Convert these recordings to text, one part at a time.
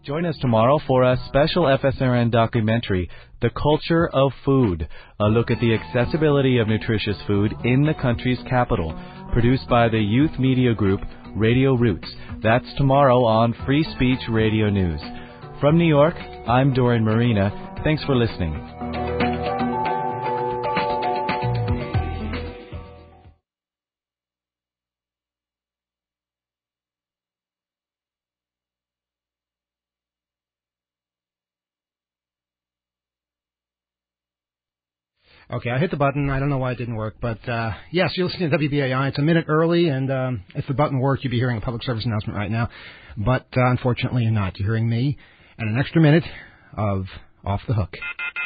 Join us tomorrow for a special FSRN documentary, The Culture of Food, a look at the accessibility of nutritious food in the country's capital, produced by the youth media group Radio Roots. That's tomorrow on Free Speech Radio News. From New York, I'm Dorian Marina. Thanks for listening. Okay, I hit the button. I don't know why it didn't work, but yes, you're listening to WBAI. It's a minute early, and if the button worked, you'd be hearing a public service announcement right now. But unfortunately, you're not. You're hearing me and an extra minute of Off the Hook.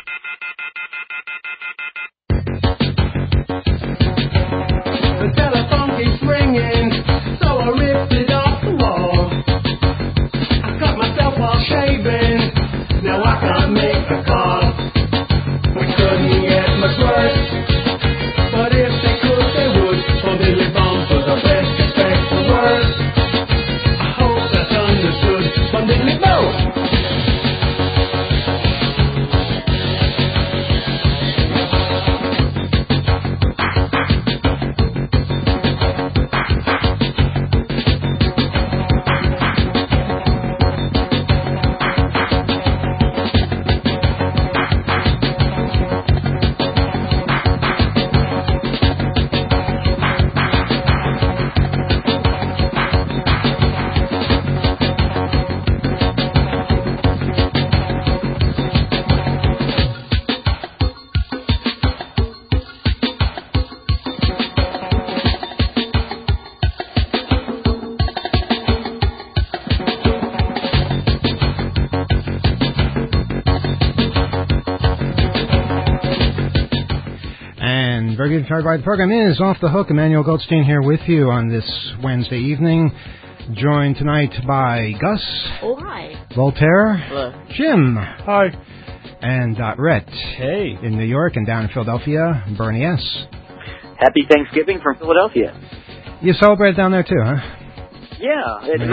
The telephone keeps ringing, so I ripped it off the wall. I cut myself while shaving, now I can't make a call. We couldn't get much worse, but if they could, they would. For Billy Bumpers, the best expect the worst. I hope that's understood from Billy Bo. Very good. The program is Off the Hook. Emmanuel Goldstein here with you on this Wednesday evening. Joined tonight by Gus. Oh, hi. Voltaire. Hello. Jim. Hi. And Rhett. Hey. In New York and down in Philadelphia, Bernie S. Happy Thanksgiving from Philadelphia. You celebrate down there too, huh? Yeah. The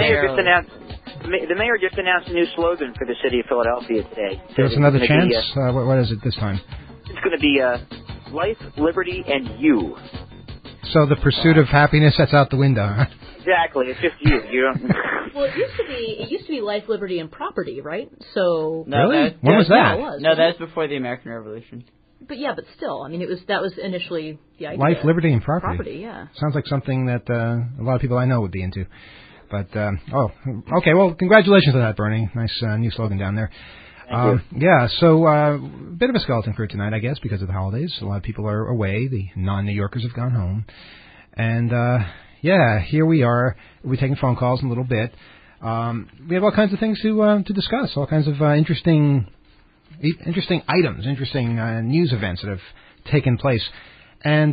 mayor just announced a new slogan for the city of Philadelphia today. Give us another chance. What is it this time? It's going to be life, liberty, and you. So the pursuit of happiness, that's out the window, huh? Exactly. It's just you. You don't. Well, it used to be life, liberty, and property, right? So really, when was that? Yeah, it was. No, that was before the American Revolution. But still, I mean, that was initially the idea. Life, liberty, and property. Property, yeah. Sounds like something that a lot of people I know would be into. But okay. Well, congratulations on that, Bernie. Nice new slogan down there. Yeah, so a bit of a skeleton crew tonight, I guess, because of the holidays. A lot of people are away. The non-New Yorkers have gone home. And, here we are. We'll be taking phone calls in a little bit. We have all kinds of things to discuss, all kinds of interesting items, interesting news events that have taken place. And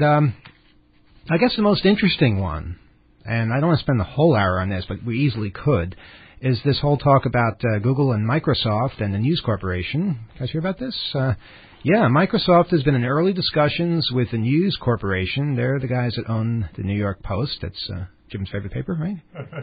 I guess the most interesting one, and I don't want to spend the whole hour on this, but we easily could, is this whole talk about Google and Microsoft and the News Corporation. You guys hear about this? Microsoft has been in early discussions with the News Corporation. They're the guys that own the New York Post. That's Jim's favorite paper, right?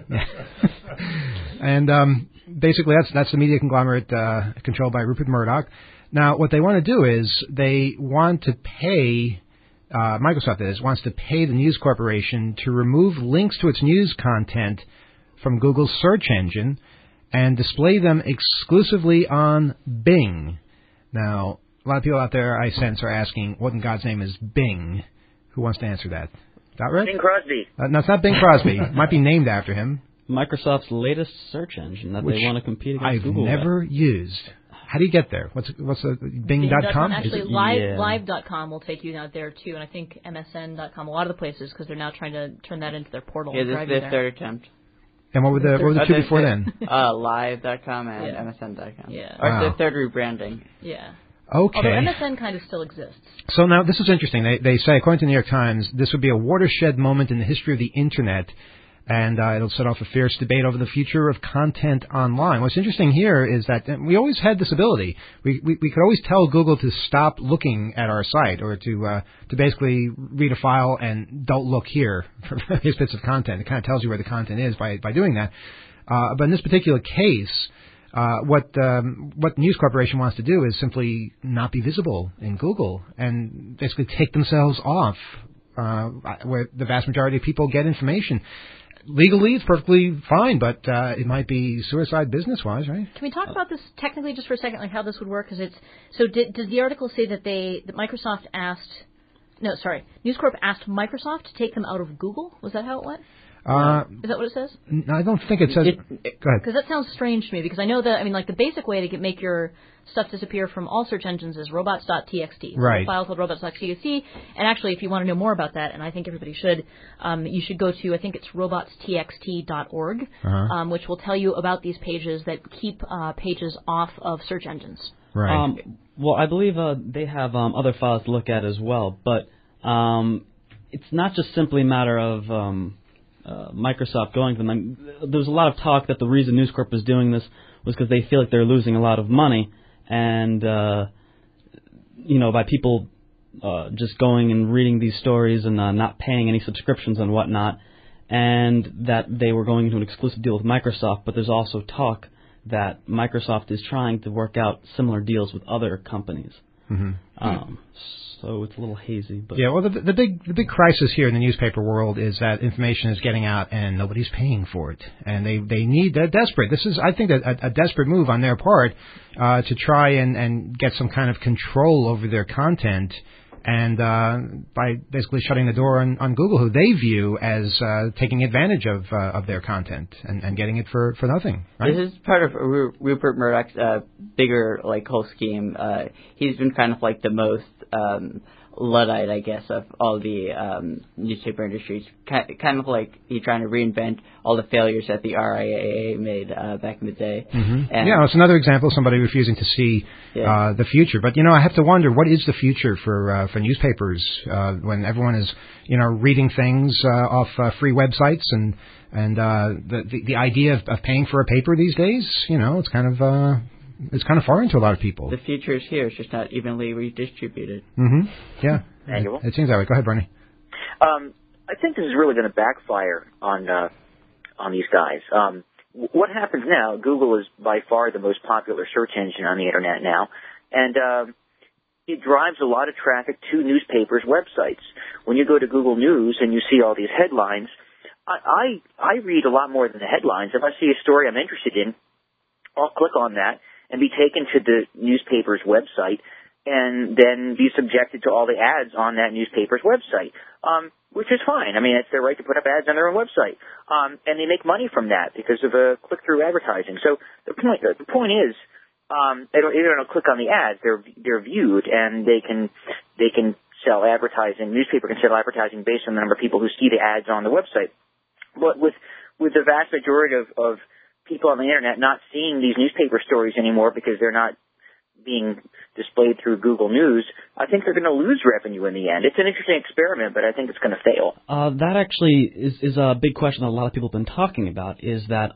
And basically that's the media conglomerate controlled by Rupert Murdoch. Now, what they want to do is they want to pay, Microsoft wants to pay the News Corporation to remove links to its news content from Google's search engine and display them exclusively on Bing. Now, a lot of people out there, I sense, are asking, what in God's name is Bing? Who wants to answer that? Is that right? Bing Crosby. No, it's not Bing Crosby. It might be named after him. Microsoft's latest search engine that they want to compete against Google. I've never used. How do you get there? What's Bing.com? Actually, live.com will take you out there, too, and I think MSN.com, a lot of the places, because they're now trying to turn that into their portal. Yeah, this is their third attempt. And what were the two before then? Live.com and MSN.com. Yeah. Or the third rebranding. Yeah. Okay. Although MSN kind of still exists. So now this is interesting. They say, according to the New York Times, this would be a watershed moment in the history of the Internet, and it'll set off a fierce debate over the future of content online. What's interesting here is that we always had this ability. We could always tell Google to stop looking at our site or to basically read a file and don't look here for various bits of content. It kind of tells you where the content is by doing that. But in this particular case, What News Corporation wants to do is simply not be visible in Google and basically take themselves off where the vast majority of people get information. Legally, it's perfectly fine, but it might be suicide business-wise, right? Can we talk about this technically just for a second, like how this would work? Because does the article say that Microsoft asked? No, sorry, News Corp asked Microsoft to take them out of Google. Was that how it went? Is that what it says? No, I don't think it says. Go ahead. Because that sounds strange to me. Because I know that like the basic way to make your stuff disappear from all search engines is robots.txt. Right. So a file called robots.txt. And actually, if you want to know more about that, and I think everybody should, you should go to I think it's robotstxt.org, which will tell you about these pages that keep pages off of search engines. Right. Well, I believe they have other files to look at as well, but it's not just simply a matter of Microsoft going to them. There's a lot of talk that the reason News Corp is doing this was because they feel like they're losing a lot of money, and by people just going and reading these stories and not paying any subscriptions and whatnot, and that they were going into an exclusive deal with Microsoft. But there's also talk that Microsoft is trying to work out similar deals with other companies. Mm-hmm. So it's a little hazy. But yeah, well, the big crisis here in the newspaper world is that information is getting out and nobody's paying for it, and they're desperate. This is, I think, a desperate move on their part to try and get some kind of control over their content, and by basically shutting the door on Google, who they view as taking advantage of their content and getting it for nothing. Right? This is part of Rupert Murdoch's bigger whole scheme. He's been kind of like the most Luddite, I guess, of all the newspaper industries. Kind of like he's trying to reinvent all the failures that the RIAA made back in the day. Mm-hmm. Yeah, it's another example of somebody refusing to see the future. But I have to wonder, what is the future for newspapers when everyone is reading things off free websites and the idea of paying for a paper these days? It's kind of foreign to a lot of people. The future is here; it's just not evenly redistributed. Mm-hmm. Yeah, Manuel? It seems that way. Go ahead, Bernie. I think this is really going to backfire on these guys. What happens now? Google is by far the most popular search engine on the internet now, and it drives a lot of traffic to newspapers' websites. When you go to Google News and you see all these headlines, I read a lot more than the headlines. If I see a story I'm interested in, I'll click on that and be taken to the newspaper's website and then be subjected to all the ads on that newspaper's website, which is fine. I mean, it's their right to put up ads on their own website. And they make money from that because of click-through advertising. So the point is, they don't click on the ads. They're viewed, and they can sell advertising. Newspaper can sell advertising based on the number of people who see the ads on the website. But with the vast majority of people on the internet not seeing these newspaper stories anymore because they're not being displayed through Google News, I think they're going to lose revenue in the end. It's an interesting experiment, but I think it's going to fail. That actually is a big question that a lot of people have been talking about, is that,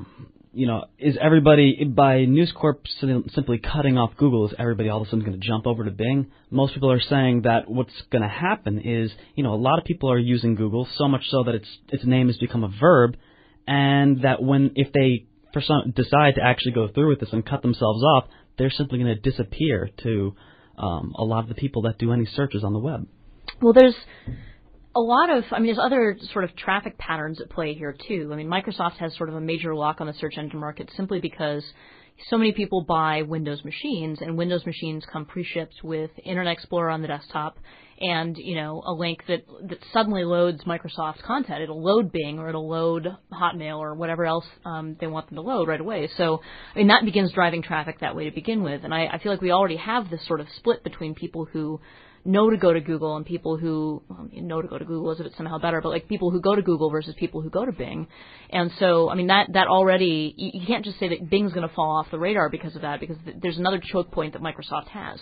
is everybody, by News Corp simply cutting off Google, is everybody all of a sudden going to jump over to Bing? Most people are saying that what's going to happen is, a lot of people are using Google, so much so that its name has become a verb, and that if they decide to actually go through with this and cut themselves off, they're simply going to disappear to a lot of the people that do any searches on the web. Well, there's a lot of, there's other sort of traffic patterns at play here, too. Microsoft has sort of a major lock on the search engine market simply because so many people buy Windows machines, and Windows machines come pre-shipped with Internet Explorer on the desktop and, a link that suddenly loads Microsoft content. It'll load Bing or it'll load Hotmail or whatever else they want them to load right away. So, that begins driving traffic that way to begin with. And I feel like we already have this sort of split between people who know to go to Google and people who know to go to Google as if it's somehow better, but people who go to Google versus people who go to Bing. And so, that already, you can't just say that Bing's going to fall off the radar because of that, because there's another choke point that Microsoft has.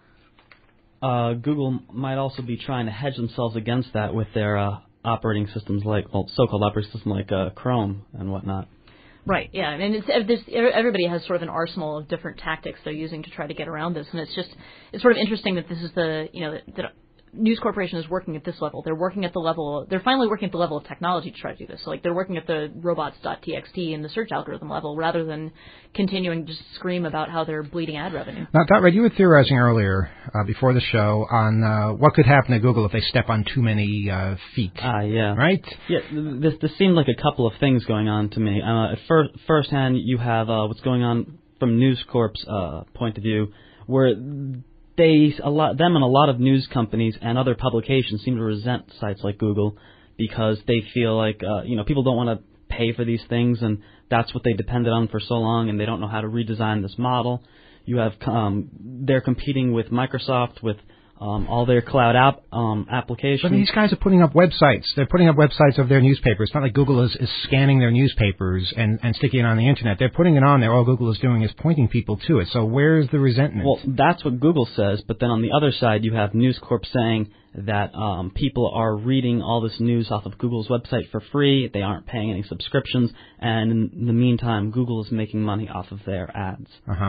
Google might also be trying to hedge themselves against that with their operating systems so-called operating system like Chrome and whatnot. Right, yeah. Everybody has sort of an arsenal of different tactics they're using to try to get around this, and it's sort of interesting that this is that News Corporation is working at this level. They're working at the level. They're finally working at the level of technology to try to do this. So, like, they're working at the robots.txt and the search algorithm level, rather than continuing to just scream about how they're bleeding ad revenue. Now, Red, you were theorizing earlier before the show on what could happen to Google if they step on too many feet. Yeah. Right? Yeah, this seemed like a couple of things going on to me. At firsthand, you have what's going on from News Corp's point of view, where them and a lot of news companies and other publications seem to resent sites like Google because they feel like people don't want to pay for these things, and that's what they depended on for so long, and they don't know how to redesign this model. You have they're competing with Microsoft with all their cloud applications. But these guys are putting up websites. They're putting up websites of their newspapers. It's not like Google is scanning their newspapers and sticking it on the Internet. They're putting it on there. All Google is doing is pointing people to it. So where's the resentment? Well, that's what Google says, but then on the other side you have News Corp saying that people are reading all this news off of Google's website for free. They aren't paying any subscriptions, and in the meantime, Google is making money off of their ads.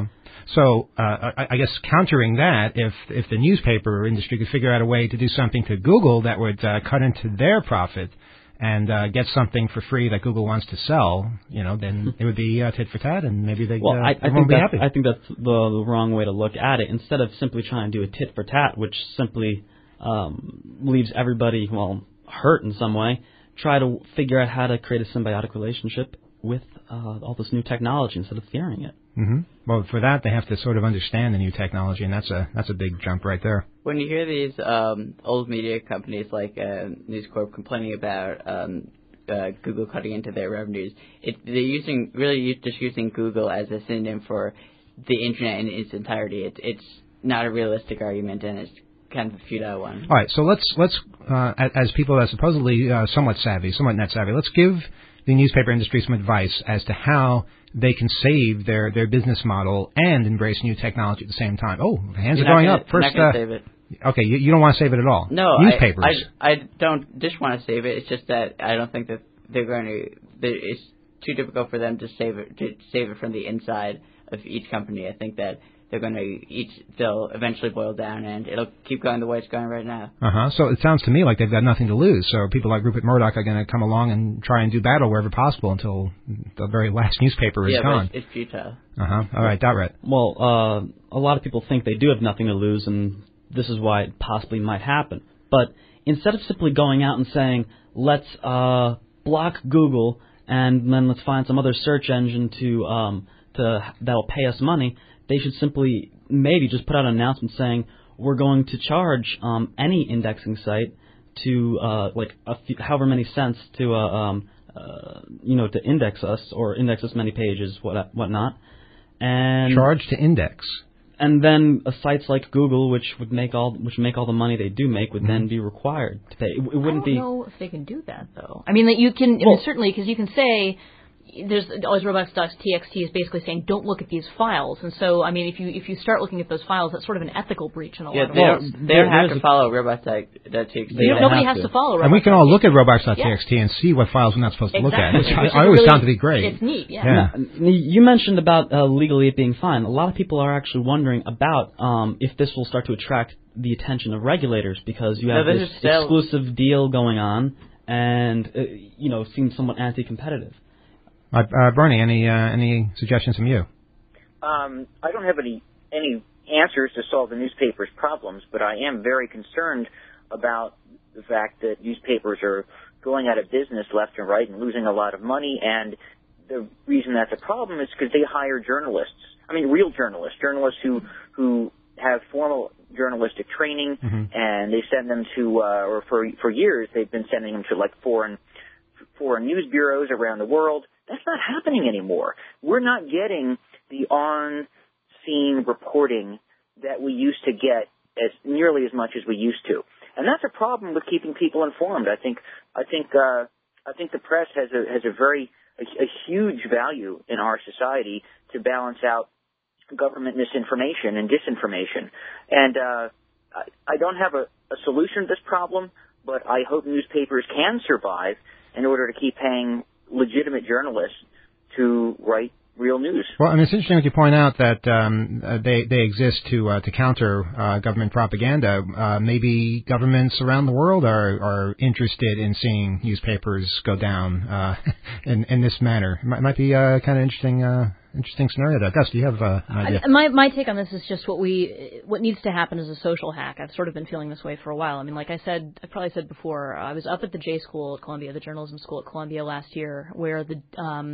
So I guess countering that, if the newspaper industry could figure out a way to do something to Google that would cut into their profit and get something for free that Google wants to sell, then it would be tit for tat, and maybe they won't be happy. I think that's the wrong way to look at it. Instead of simply trying to do a tit for tat, which simply leaves everybody, hurt in some way, try to figure out how to create a symbiotic relationship with all this new technology instead of fearing it. Well, for that, they have to sort of understand the new technology, and that's a big jump right there. When you hear these old media companies like News Corp complaining about Google cutting into their revenues, they're just using Google as a synonym for the Internet in its entirety. It's not a realistic argument, and it's kind of a futile one. All right, so let's as people that are supposedly somewhat net savvy, let's give the newspaper industry some advice as to how they can save their business model and embrace new technology at the same time. Oh, hands are going up. First, not save it. Okay, you don't want to save it at all. No, newspapers. I don't just want to save it. It's just that I don't think that they're going to. It's too difficult for them to save it from the inside of each company. I think that they'll eventually boil down, and it'll keep going the way it's going right now. So it sounds to me like they've got nothing to lose. So people like Rupert Murdoch are going to come along and try and do battle wherever possible until the very last newspaper is gone. But it's futile. All right, Red. Well, a lot of people think they do have nothing to lose, and this is why it possibly might happen. But instead of simply going out and saying, let's block Google and then let's find some other search engine that'll pay us money, they should simply maybe just put out an announcement saying we're going to charge any indexing site to however many cents to to index us or index us many pages, whatnot, and charge to index. And then sites like Google, which make all the money they do make, would then be required to pay. It wouldn't be. I don't know if they can do that though. I mean, that you can certainly, because you can say. There's always robots.txt is basically saying don't look at these files, and so I mean if you start looking at those files, that's sort of an ethical breach in a lot of ways. They don't have to follow robots.txt. Nobody has to follow robots.txt. And we can all look at robots.txt and see what files we're not supposed to look at, which I always found to be great. It's neat, yeah. You mentioned about legally it being fine. A lot of people are actually wondering about if this will start to attract the attention of regulators because you have this exclusive deal going on, and seems somewhat anti-competitive. Bernie, any suggestions from you? I don't have any answers to solve the newspaper's problems, but I am very concerned about the fact that newspapers are going out of business left and right and losing a lot of money. And the reason that's a problem is because they hire journalists. I mean, real journalists who have formal journalistic training, and they send them to, or for years they've been sending them to like foreign news bureaus around the world. That's not happening anymore. We're not getting the on-scene reporting that we used to get nearly as much as we used to, and that's a problem with keeping people informed. I think the press has a huge value in our society to balance out government misinformation and disinformation. And I don't have a solution to this problem, but I hope newspapers can survive in order to keep paying legitimate journalists to write real news. Well, I mean, it's interesting that you point out that they exist to counter government propaganda. Maybe governments around the world are interested in seeing newspapers go down in this manner. It might be kind of interesting scenario there. Gus, do you have an idea? My take on this is just what needs to happen is a social hack. I've sort of been feeling this way for a while. I mean, like I probably said before, I was up at the J School at Columbia, the journalism school at Columbia last year, where the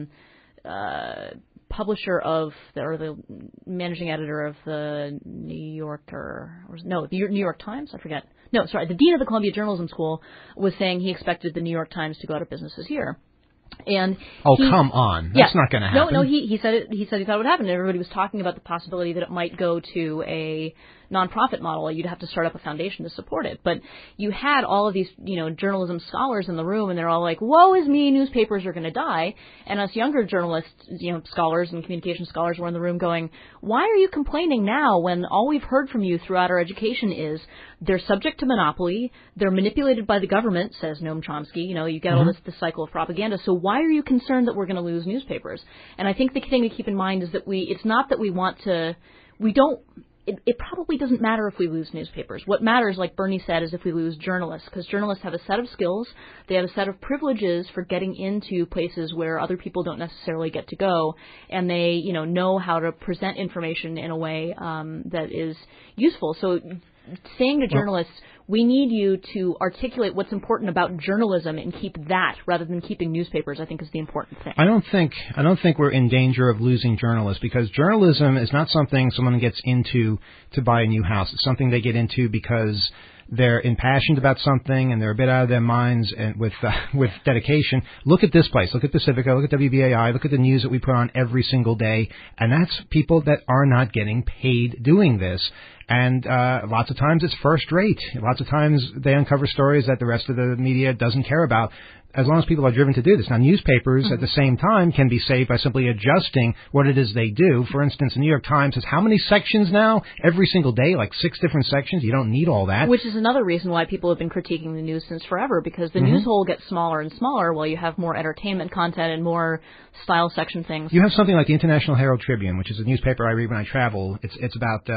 publisher of or the managing editor of the New Yorker, the New York Times, I forget. No, sorry, the dean of the Columbia Journalism School was saying he expected the New York Times to go out of business this year. And come on, that's not going to happen. No, he said it. He said he thought it would happen. And everybody was talking about the possibility that it might go to a nonprofit model. You'd have to start up a foundation to support it. But you had all of these, journalism scholars in the room, and they're all like, "Woe is me! Newspapers are going to die." And us younger journalists, scholars and communication scholars were in the room going, "Why are you complaining now when all we've heard from you throughout our education is they're subject to monopoly, they're manipulated by the government," says Noam Chomsky. You get all this cycle of propaganda. So why are you concerned that we're going to lose newspapers? And I think the thing to keep in mind is that it's not that we want to, we don't. It probably doesn't matter if we lose newspapers. What matters, like Bernie said, is if we lose journalists, because journalists have a set of skills, they have a set of privileges for getting into places where other people don't necessarily get to go, and they, know how to present information in a way that is useful. So saying to journalists, we need you to articulate what's important about journalism and keep that rather than keeping newspapers, I think, is the important thing. I don't think we're in danger of losing journalists, because journalism is not something someone gets into to buy a new house. It's something they get into because they're impassioned about something and they're a bit out of their minds, and with dedication. Look at this place. Look at Pacifica. Look at WBAI. Look at the news that we put on every single day. And that's people that are not getting paid doing this. And lots of times it's first rate. Lots of times they uncover stories that the rest of the media doesn't care about, as long as people are driven to do this. Now, newspapers at the same time can be saved by simply adjusting what it is they do. For instance, the New York Times has how many sections now? Every single day, like 6 different sections. You don't need all that. Which is another reason why people have been critiquing the news since forever, because the news hole gets smaller and smaller while you have more entertainment content and more style section things. You have something like the International Herald Tribune, which is a newspaper I read when I travel. It's about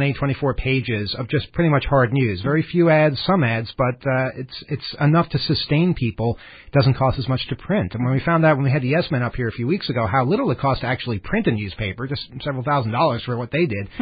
24 pages of just pretty much hard news. Very few ads, some ads, but it's enough to sustain people. It doesn't cost as much to print. And when we found out when we had the Yes Men up here a few weeks ago how little it cost to actually print a newspaper, just several $1,000s for what they did,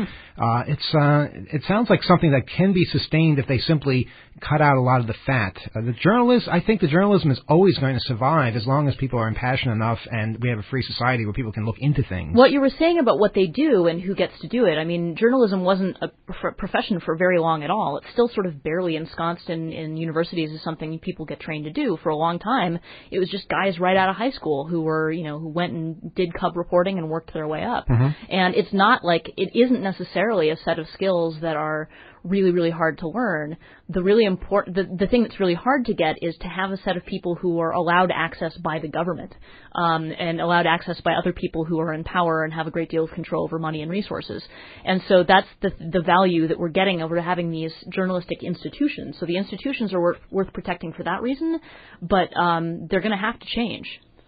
it sounds like something that can be sustained if they simply cut out a lot of the fat. I think the journalism is always going to survive as long as people are impassioned enough and we have a free society where people can look into things. What you were saying about what they do and who gets to do it, I mean, journalism wasn't a profession for very long at all. It's still sort of barely ensconced in universities as something people get trained to do. For a long time, it was just guys right out of high school who were, who went and did cub reporting and worked their way up. And it's not like, it isn't necessarily a set of skills that are really, really hard to learn. The really important, the thing that's really hard to get is to have a set of people who are allowed access by the government, and allowed access by other people who are in power and have a great deal of control over money and resources. And so that's the value that we're getting over having these journalistic institutions. So the institutions are worth protecting for that reason, but they're going to have to change.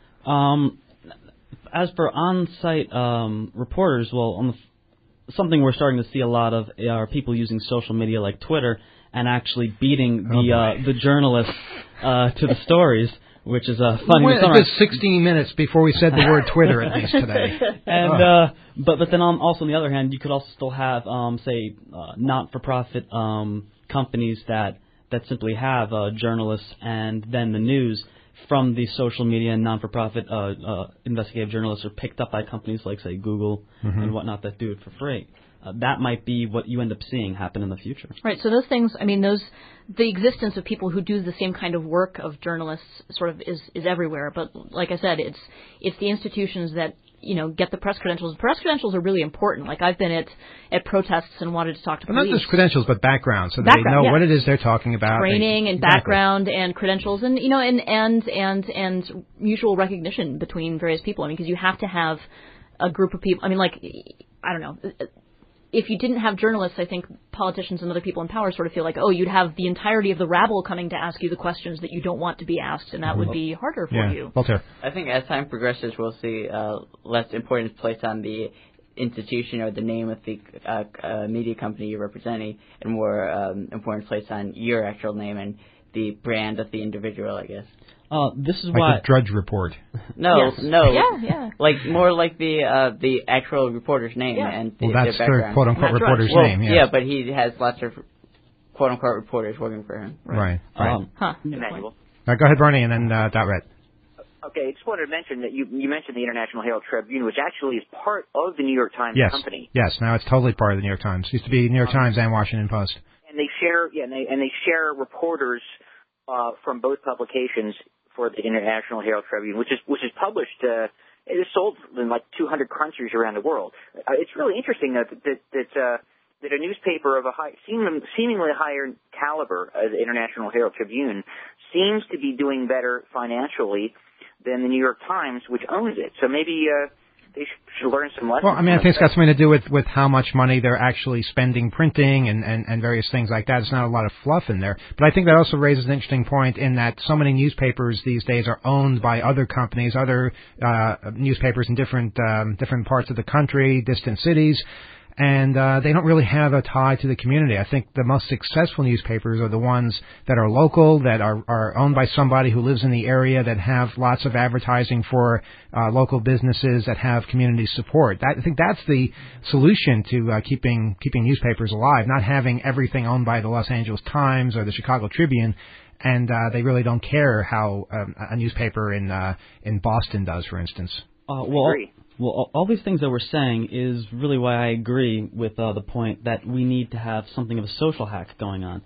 As for on-site reporters, something we're starting to see a lot of are people using social media like Twitter and actually beating the journalists to the stories, which is funny. It was 16 minutes before we said the word Twitter, at least today. And but then also on the other hand, you could also still have say not-for-profit companies that simply have journalists and then the news from the social media and non-for-profit investigative journalists are picked up by companies like, say, Google and whatnot that do it for free. That might be what you end up seeing happen in the future. Right. So those things, I mean, the existence of people who do the same kind of work of journalists sort of is everywhere. But like I said, it's the institutions that get the press credentials. Press credentials are really important. Like I've been at protests and wanted to talk to police. Not just credentials, but background, so they know what it is they're talking about. Training and background and credentials, and and mutual recognition between various people. I mean, because you have to have a group of people. I mean, like I don't know. if you didn't have journalists, I think politicians and other people in power sort of feel like, oh, you'd have the entirety of the rabble coming to ask you the questions that you don't want to be asked, and that would be harder for you. Walter. I think as time progresses, we'll see less importance placed on the institution or the name of the media company you're representing, and more importance placed on your actual name and the brand of the individual, I guess. This is like why the Drudge Report. No. Yeah. Like more like the actual reporter's name and well, their that's background. their quote-unquote reporter's Well, name. Yeah, but he has lots of quote-unquote reporters working for him. Right. Emmanuel. Go ahead, Bernie, and then Dot Red. Okay, I just wanted to mention that you mentioned the International Herald Tribune, which actually is part of the New York Times company. Yes, now it's totally part of the New York Times. It used to be New York Times and Washington Post. And they share, they share reporters from both publications for the International Herald Tribune, which is published. It is sold in like 200 countries around the world. It's really interesting that a newspaper of a seemingly higher caliber as the International Herald Tribune seems to be doing better financially than the New York Times, which owns it. So maybe they should learn some lessons. Well, I mean, I think it's got something to do with how much money they're actually spending printing and various things like that. It's not a lot of fluff in there. But I think that also raises an interesting point in that so many newspapers these days are owned by other companies, other newspapers in different parts of the country, distant cities. And they don't really have a tie to the community. I think the most successful newspapers are the ones that are local, that are owned by somebody who lives in the area, that have lots of advertising for local businesses, that have community support. I think that's the solution to keeping newspapers alive, not having everything owned by the Los Angeles Times or the Chicago Tribune. And they really don't care how a newspaper in Boston does, for instance. Well, all these things that we're saying is really why I agree with the point that we need to have something of a social hack going on.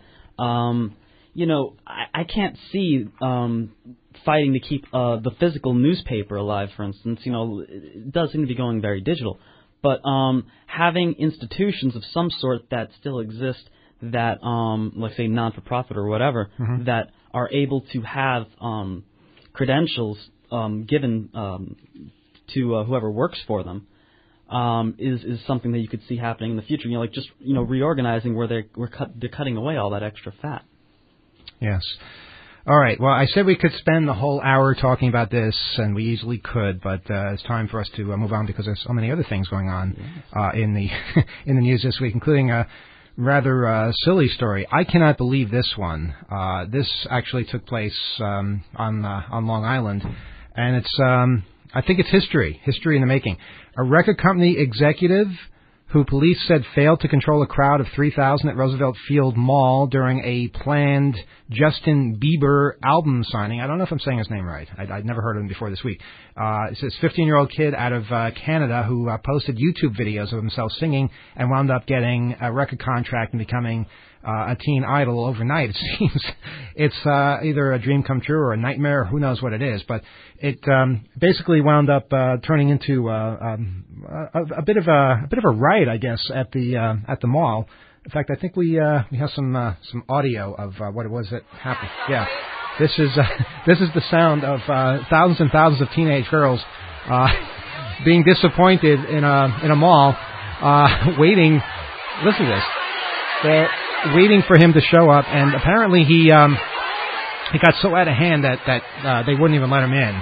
I can't see fighting to keep the physical newspaper alive, for instance. It does seem to be going very digital. But having institutions of some sort that still exist that, like, say, non-for-profit or whatever, that are able to have credentials given to whoever works for them is something that you could see happening in the future. Reorganizing where they're cutting away all that extra fat. Yes. All right. Well, I said we could spend the whole hour talking about this, and we easily could, but it's time for us to move on because there's so many other things going on in the in the news this week, including a rather silly story. I cannot believe this one. This actually took place on Long Island, and it's. I think it's history in the making. A record company executive who police said failed to control a crowd of 3,000 at Roosevelt Field Mall during a planned Justin Bieber album signing. I don't know if I'm saying his name right. I'd never heard of him before this week. It's this 15-year-old kid out of Canada who posted YouTube videos of himself singing and wound up getting a record contract and becoming a teen idol overnight. It seems it's either a dream come true or a nightmare, or who knows what it is. But it basically wound up turning into a bit of a riot, I guess, at the mall. In fact, I think we have some audio of what it was that happened. Yeah, this is the sound of thousands and thousands of teenage girls being disappointed in a mall, waiting. Listen to this. They're waiting for him to show up, and apparently he got so out of hand that they wouldn't even let him in.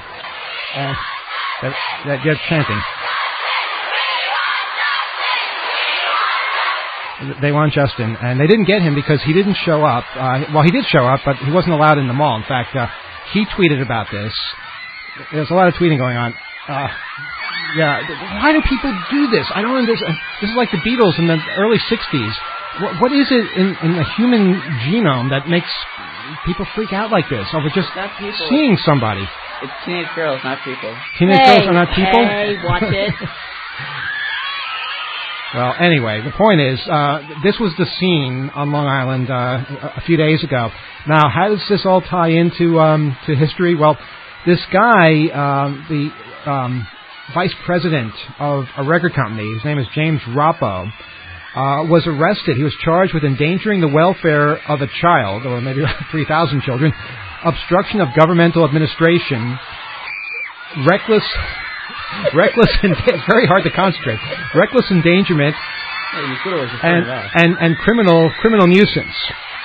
That they're chanting. They want Justin, and they didn't get him because he didn't show up. He did show up, but he wasn't allowed in the mall. In fact, he tweeted about this. There's a lot of tweeting going on. Why do people do this? I don't understand. This is like the Beatles in the early 60s. What is it in the human genome that makes people freak out like this over just seeing somebody? It's teenage girls, not people. Teenage girls are not people? Hey, watch it. Well, anyway, the point is, this was the scene on Long Island a few days ago. Now, how does this all tie into to history? Well, this guy, the vice president of a record company, his name is James Rappo, was arrested. He was charged with endangering the welfare of a child, or maybe 3,000 children, obstruction of governmental administration, reckless, it's very hard to concentrate, reckless endangerment, and criminal nuisance.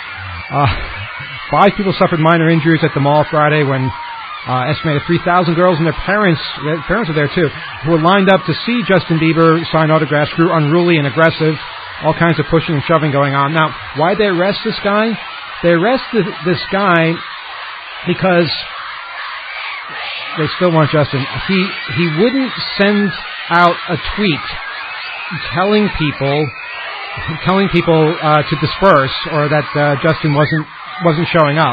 5 people suffered minor injuries at the mall Friday when estimated 3,000 girls and their parents were there too, who were lined up to see Justin Bieber sign autographs, grew unruly and aggressive. All kinds of pushing and shoving going on. Now, why'd they arrest this guy? They arrested this guy because they still want Justin. He wouldn't send out a tweet telling people to disperse or that Justin wasn't showing up,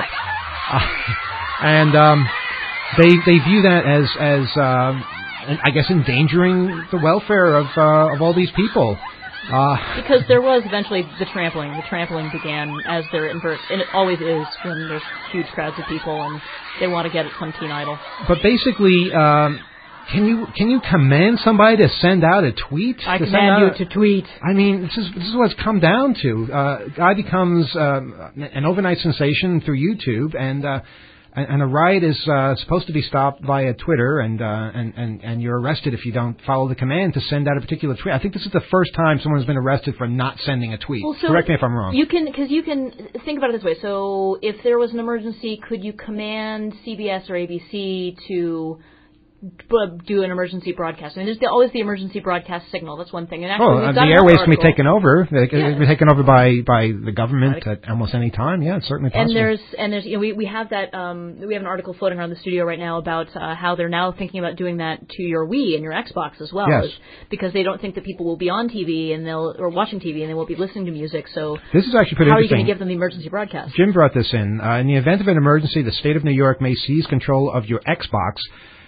and they view that as I guess endangering the welfare of all these people. Because there was eventually the trampling. The trampling began as there and it always is when there's huge crowds of people and they want to get at some teen idol. But basically, can you command somebody to send out a tweet? I command you to tweet. I mean, this is what it's come down to. Guy becomes an overnight sensation through YouTube, and a riot is supposed to be stopped via Twitter, and you're arrested if you don't follow the command to send out a particular tweet. I think this is the first time someone has been arrested for not sending a tweet. Well, so correct me if I'm wrong. You can think about it this way. So if there was an emergency, could you command CBS or ABC to do an emergency broadcast? I mean, there's always the emergency broadcast signal. That's one thing. And actually, the airwaves can be taken over. They can be taken over by the government at almost any time. Yeah, it's certainly possible. And there's we have that we have an article floating around the studio right now about how they're now thinking about doing that to your Wii and your Xbox as well. Yes. Because they don't think that people will be on TV or watching TV and they won't be listening to music. So this is actually pretty interesting. How are you going to give them the emergency broadcast? Jim brought this in. In the event of an emergency, the state of New York may seize control of your Xbox.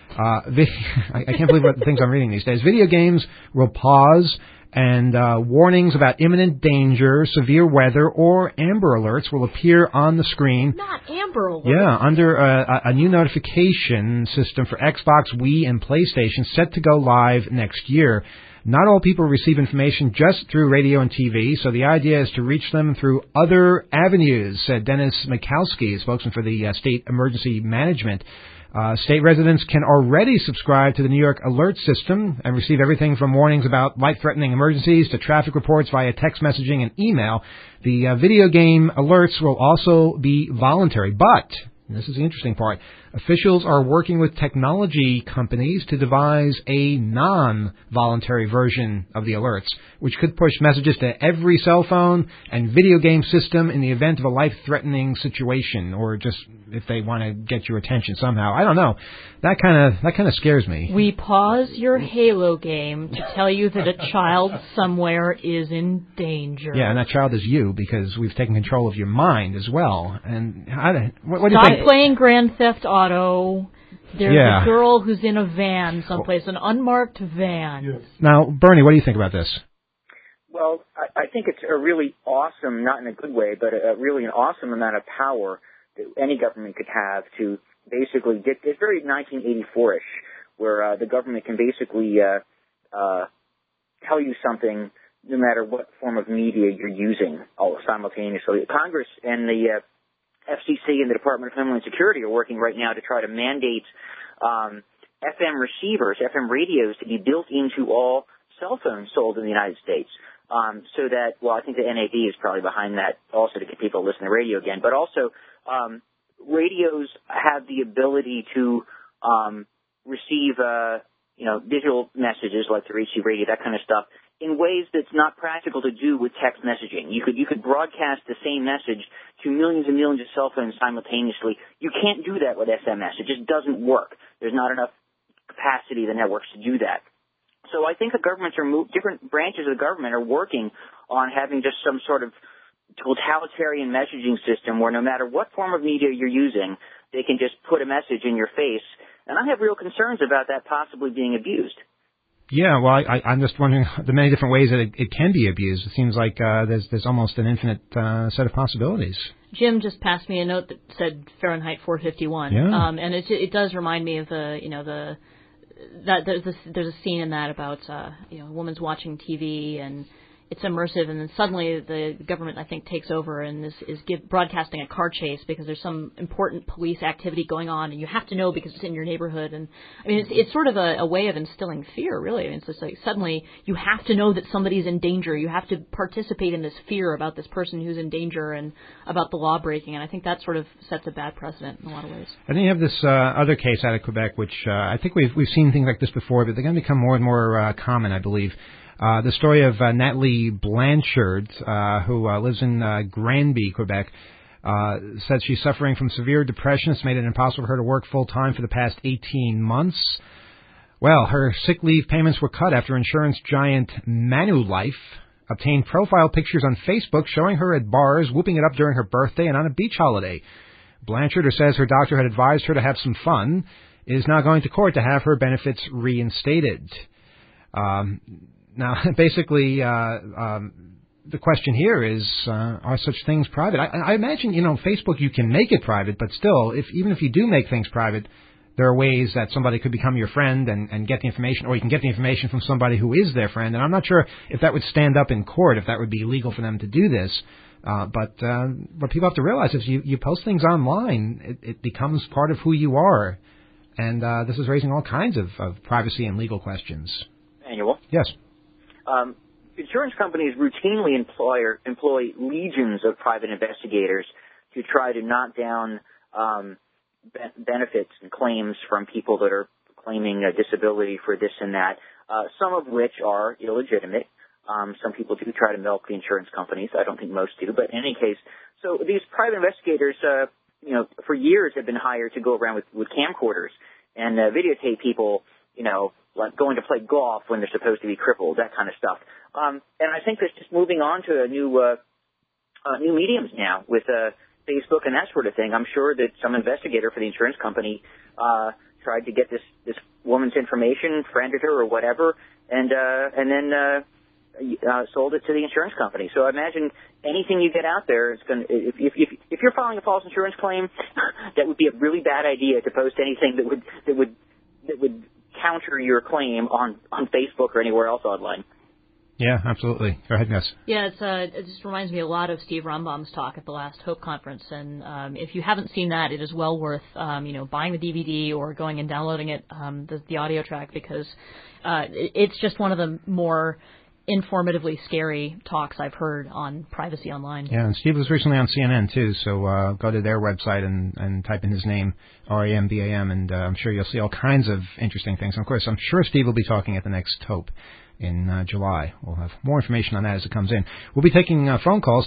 I can't believe what the things I'm reading these days. Video games will pause, and warnings about imminent danger, severe weather, or Amber Alerts will appear on the screen. Not Amber Alerts. Yeah, under a new notification system for Xbox, Wii, and PlayStation set to go live next year. Not all people receive information just through radio and TV, so the idea is to reach them through other avenues, said Dennis Mikowski, spokesman for the State Emergency Management. State residents can already subscribe to the New York Alert System and receive everything from warnings about life-threatening emergencies to traffic reports via text messaging and email. The video game alerts will also be voluntary, but, and this is the interesting part, officials are working with technology companies to devise a non-voluntary version of the alerts, which could push messages to every cell phone and video game system in the event of a life-threatening situation, or just if they want to get your attention somehow. I don't know. That kind of scares me. We pause your Halo game to tell you that a child somewhere is in danger. Yeah, and that child is you, because we've taken control of your mind as well. And what do you think? Stop playing Grand Theft Auto. There's a girl who's in a van someplace, an unmarked van. Yes. Now, Bernie, what do you think about this? Well, I think it's a really awesome, not in a good way, but really an awesome amount of power that any government could have to basically get. It's very 1984-ish, where the government can basically tell you something no matter what form of media you're using simultaneously. Congress and the FCC and the Department of Homeland Security are working right now to try to mandate FM receivers, FM radios, to be built into all cell phones sold in the United States. So that, well, I think the NAB is probably behind that also to get people to listen to radio again. But also, radios have the ability to receive, digital messages like the Receive Radio, that kind of stuff, in ways that's not practical to do with text messaging. You could broadcast the same message to millions and millions of cell phones simultaneously. You can't do that with SMS. It just doesn't work. There's not enough capacity of the networks to do that. So I think the governments different branches of the government are working on having just some sort of totalitarian messaging system where no matter what form of media you're using, they can just put a message in your face. And I have real concerns about that possibly being abused. Yeah, well, I'm just wondering the many different ways that it can be abused. It seems like there's almost an infinite set of possibilities. Jim just passed me a note that said Fahrenheit 451. Yeah. And it does remind me of that there's a scene in that about a woman's watching TV and it's immersive, and then suddenly the government, I think, takes over and is broadcasting a car chase because there's some important police activity going on, and you have to know because it's in your neighborhood. And I mean, it's sort of a way of instilling fear, really. I mean, it's just like suddenly you have to know that somebody's in danger. You have to participate in this fear about this person who's in danger and about the law breaking. And I think that sort of sets a bad precedent in a lot of ways. And then you have this other case out of Quebec, which I think we've seen things like this before, but they're going to become more and more common, I believe. The story of Natalie Blanchard, who lives in Granby, Quebec, says she's suffering from severe depression. It's made it impossible for her to work full-time for the past 18 months. Well, her sick leave payments were cut after insurance giant Manulife obtained profile pictures on Facebook showing her at bars, whooping it up during her birthday and on a beach holiday. Blanchard, who says her doctor had advised her to have some fun, is now going to court to have her benefits reinstated. Now, basically, the question here is, are such things private? I imagine, Facebook, you can make it private, but still, even if you do make things private, there are ways that somebody could become your friend and get the information, or you can get the information from somebody who is their friend. And I'm not sure if that would stand up in court, if that would be illegal for them to do this. But what people have to realize is you post things online, it becomes part of who you are. And this is raising all kinds of privacy and legal questions. Manuel? Yes. Insurance companies routinely employ legions of private investigators to try to knock down benefits and claims from people that are claiming a disability for this and that, some of which are illegitimate. Some people do try to milk the insurance companies. I don't think most do, but in any case, so these private investigators, for years have been hired to go around with camcorders and videotape people, like going to play golf when they're supposed to be crippled, that kind of stuff. And I think that's just moving on to new mediums now with Facebook and that sort of thing. I'm sure that some investigator for the insurance company tried to get this woman's information, friended her or whatever, and then sold it to the insurance company. So I imagine anything you get out there is going. If you're filing a false insurance claim, that would be a really bad idea to post anything that would counter your claim on Facebook or anywhere else online. Yeah, absolutely. Go ahead, Gus. Yeah, it just reminds me a lot of Steve Rombaum's talk at the last Hope Conference. And if you haven't seen that, it is well worth buying the DVD or going and downloading it, the audio track, because it's just one of the more informatively scary talks I've heard on privacy online. Yeah, and Steve was recently on CNN too, so go to their website and type in his name, RAMBAM, and I'm sure you'll see all kinds of interesting things. And of course, I'm sure Steve will be talking at the next Hope in July. We'll have more information on that as it comes in. We'll be taking phone calls,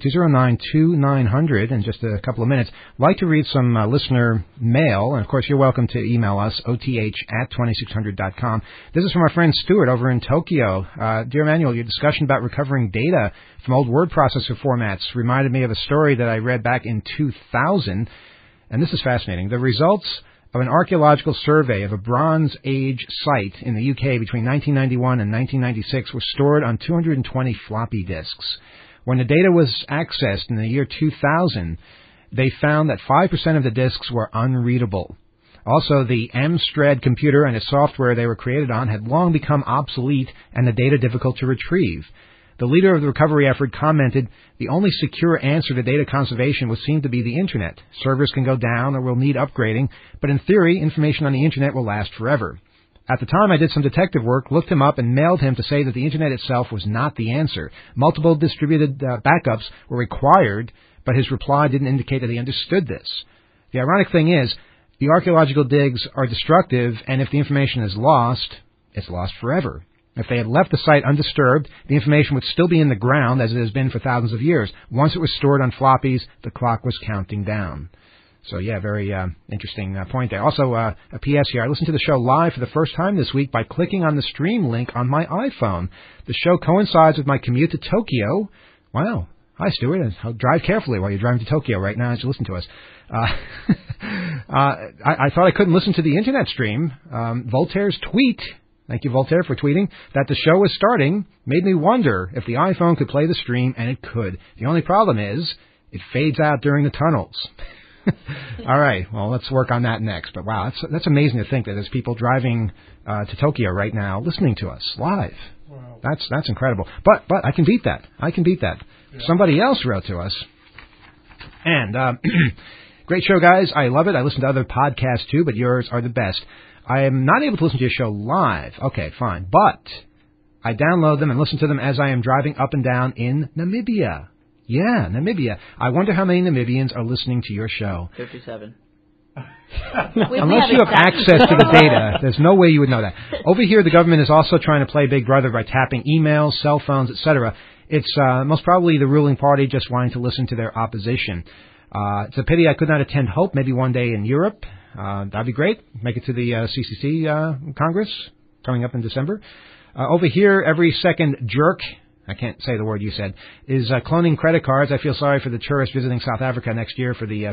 212-209-2900 in just a couple of minutes. I'd like to read some listener mail, and of course you're welcome to email us, oth@2600.com. This is from our friend Stuart over in Tokyo. Dear Emmanuel, your discussion about recovering data from old word processor formats reminded me of a story that I read back in 2000, and this is fascinating. The results of an archaeological survey of a Bronze Age site in the UK between 1991 and 1996 was stored on 220 floppy disks. When the data was accessed in the year 2000, they found that 5% of the disks were unreadable. Also, the Amstrad computer and its software they were created on had long become obsolete and the data difficult to retrieve. The leader of the recovery effort commented, the only secure answer to data conservation would seem to be the Internet. Servers can go down or will need upgrading, but in theory, information on the Internet will last forever. At the time, I did some detective work, looked him up, and mailed him to say that the Internet itself was not the answer. Multiple distributed backups were required, but his reply didn't indicate that he understood this. The ironic thing is, the archaeological digs are destructive, and if the information is lost, it's lost forever. If they had left the site undisturbed, the information would still be in the ground as it has been for thousands of years. Once it was stored on floppies, the clock was counting down. So, yeah, very interesting point there. Also, a PS here. I listened to the show live for the first time this week by clicking on the stream link on my iPhone. The show coincides with my commute to Tokyo. Wow. Hi, Stuart. I'll drive carefully while you're driving to Tokyo right now as you listen to us. I thought I couldn't listen to the Internet stream. Voltaire's tweet, thank you, Voltaire, for tweeting that the show was starting, made me wonder if the iPhone could play the stream, and it could. The only problem is it fades out during the tunnels. All right, well, let's work on that next. But wow, that's amazing to think that there's people driving to Tokyo right now listening to us live. That's incredible. But I can beat that. Yeah. Somebody else wrote to us. And great show, guys. I love it. I listen to other podcasts too, but yours are the best. I am not able to listen to your show live. Okay, fine. But I download them and listen to them as I am driving up and down in Namibia. Yeah, Namibia. I wonder how many Namibians are listening to your show. 57. Unless you have access to the data, there's no way you would know that. Over here, the government is also trying to play Big Brother by tapping emails, cell phones, etc. It's most probably the ruling party just wanting to listen to their opposition. It's a pity I could not attend Hope, maybe one day in Europe. That'd be great. Make it to the CCC Congress coming up in December. Over here, every second jerk, I can't say the word you said, is cloning credit cards. I feel sorry for the tourists visiting South Africa next year for the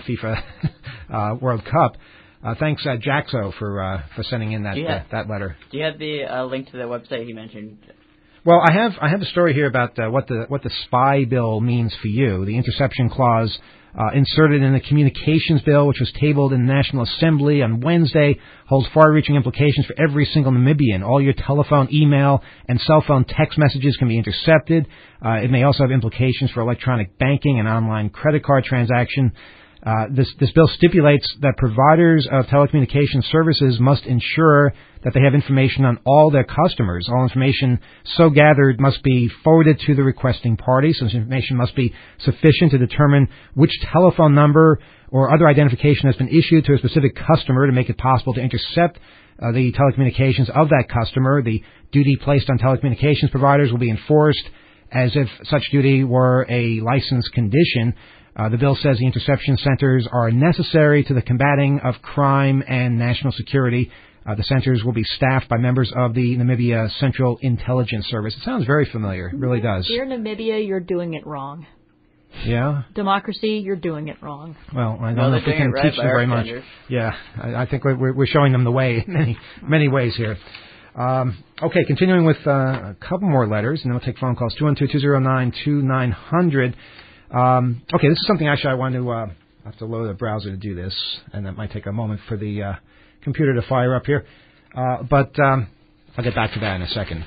FIFA World Cup. Thanks, Jaxo, for sending in that letter. Do you have the link to the website he mentioned? Well, I have a story here about what the spy bill means for you. The interception clause inserted in the communications bill, which was tabled in the National Assembly on Wednesday, holds far-reaching implications for every single Namibian. All your telephone, email, and cell phone text messages can be intercepted. It may also have implications for electronic banking and online credit card transaction. This bill stipulates that providers of telecommunications services must ensure that they have information on all their customers. All information so gathered must be forwarded to the requesting party. So this information must be sufficient to determine which telephone number or other identification has been issued to a specific customer to make it possible to intercept the telecommunications of that customer. The duty placed on telecommunications providers will be enforced as if such duty were a license condition. The bill says the interception centers are necessary to the combating of crime and national security. The centers will be staffed by members of the Namibia Central Intelligence Service. It sounds very familiar. It really does. Dear Namibia, you're doing it wrong. Yeah? Democracy, you're doing it wrong. Well, I don't know if we can teach them very much. Yeah, I think we're showing them the way in many ways here. Okay, continuing with a couple more letters, and then we'll take phone calls. 212-209-2900. Okay, this is something actually I want to have to load a browser to do this, and that might take a moment for the computer to fire up here. But I'll get back to that in a second.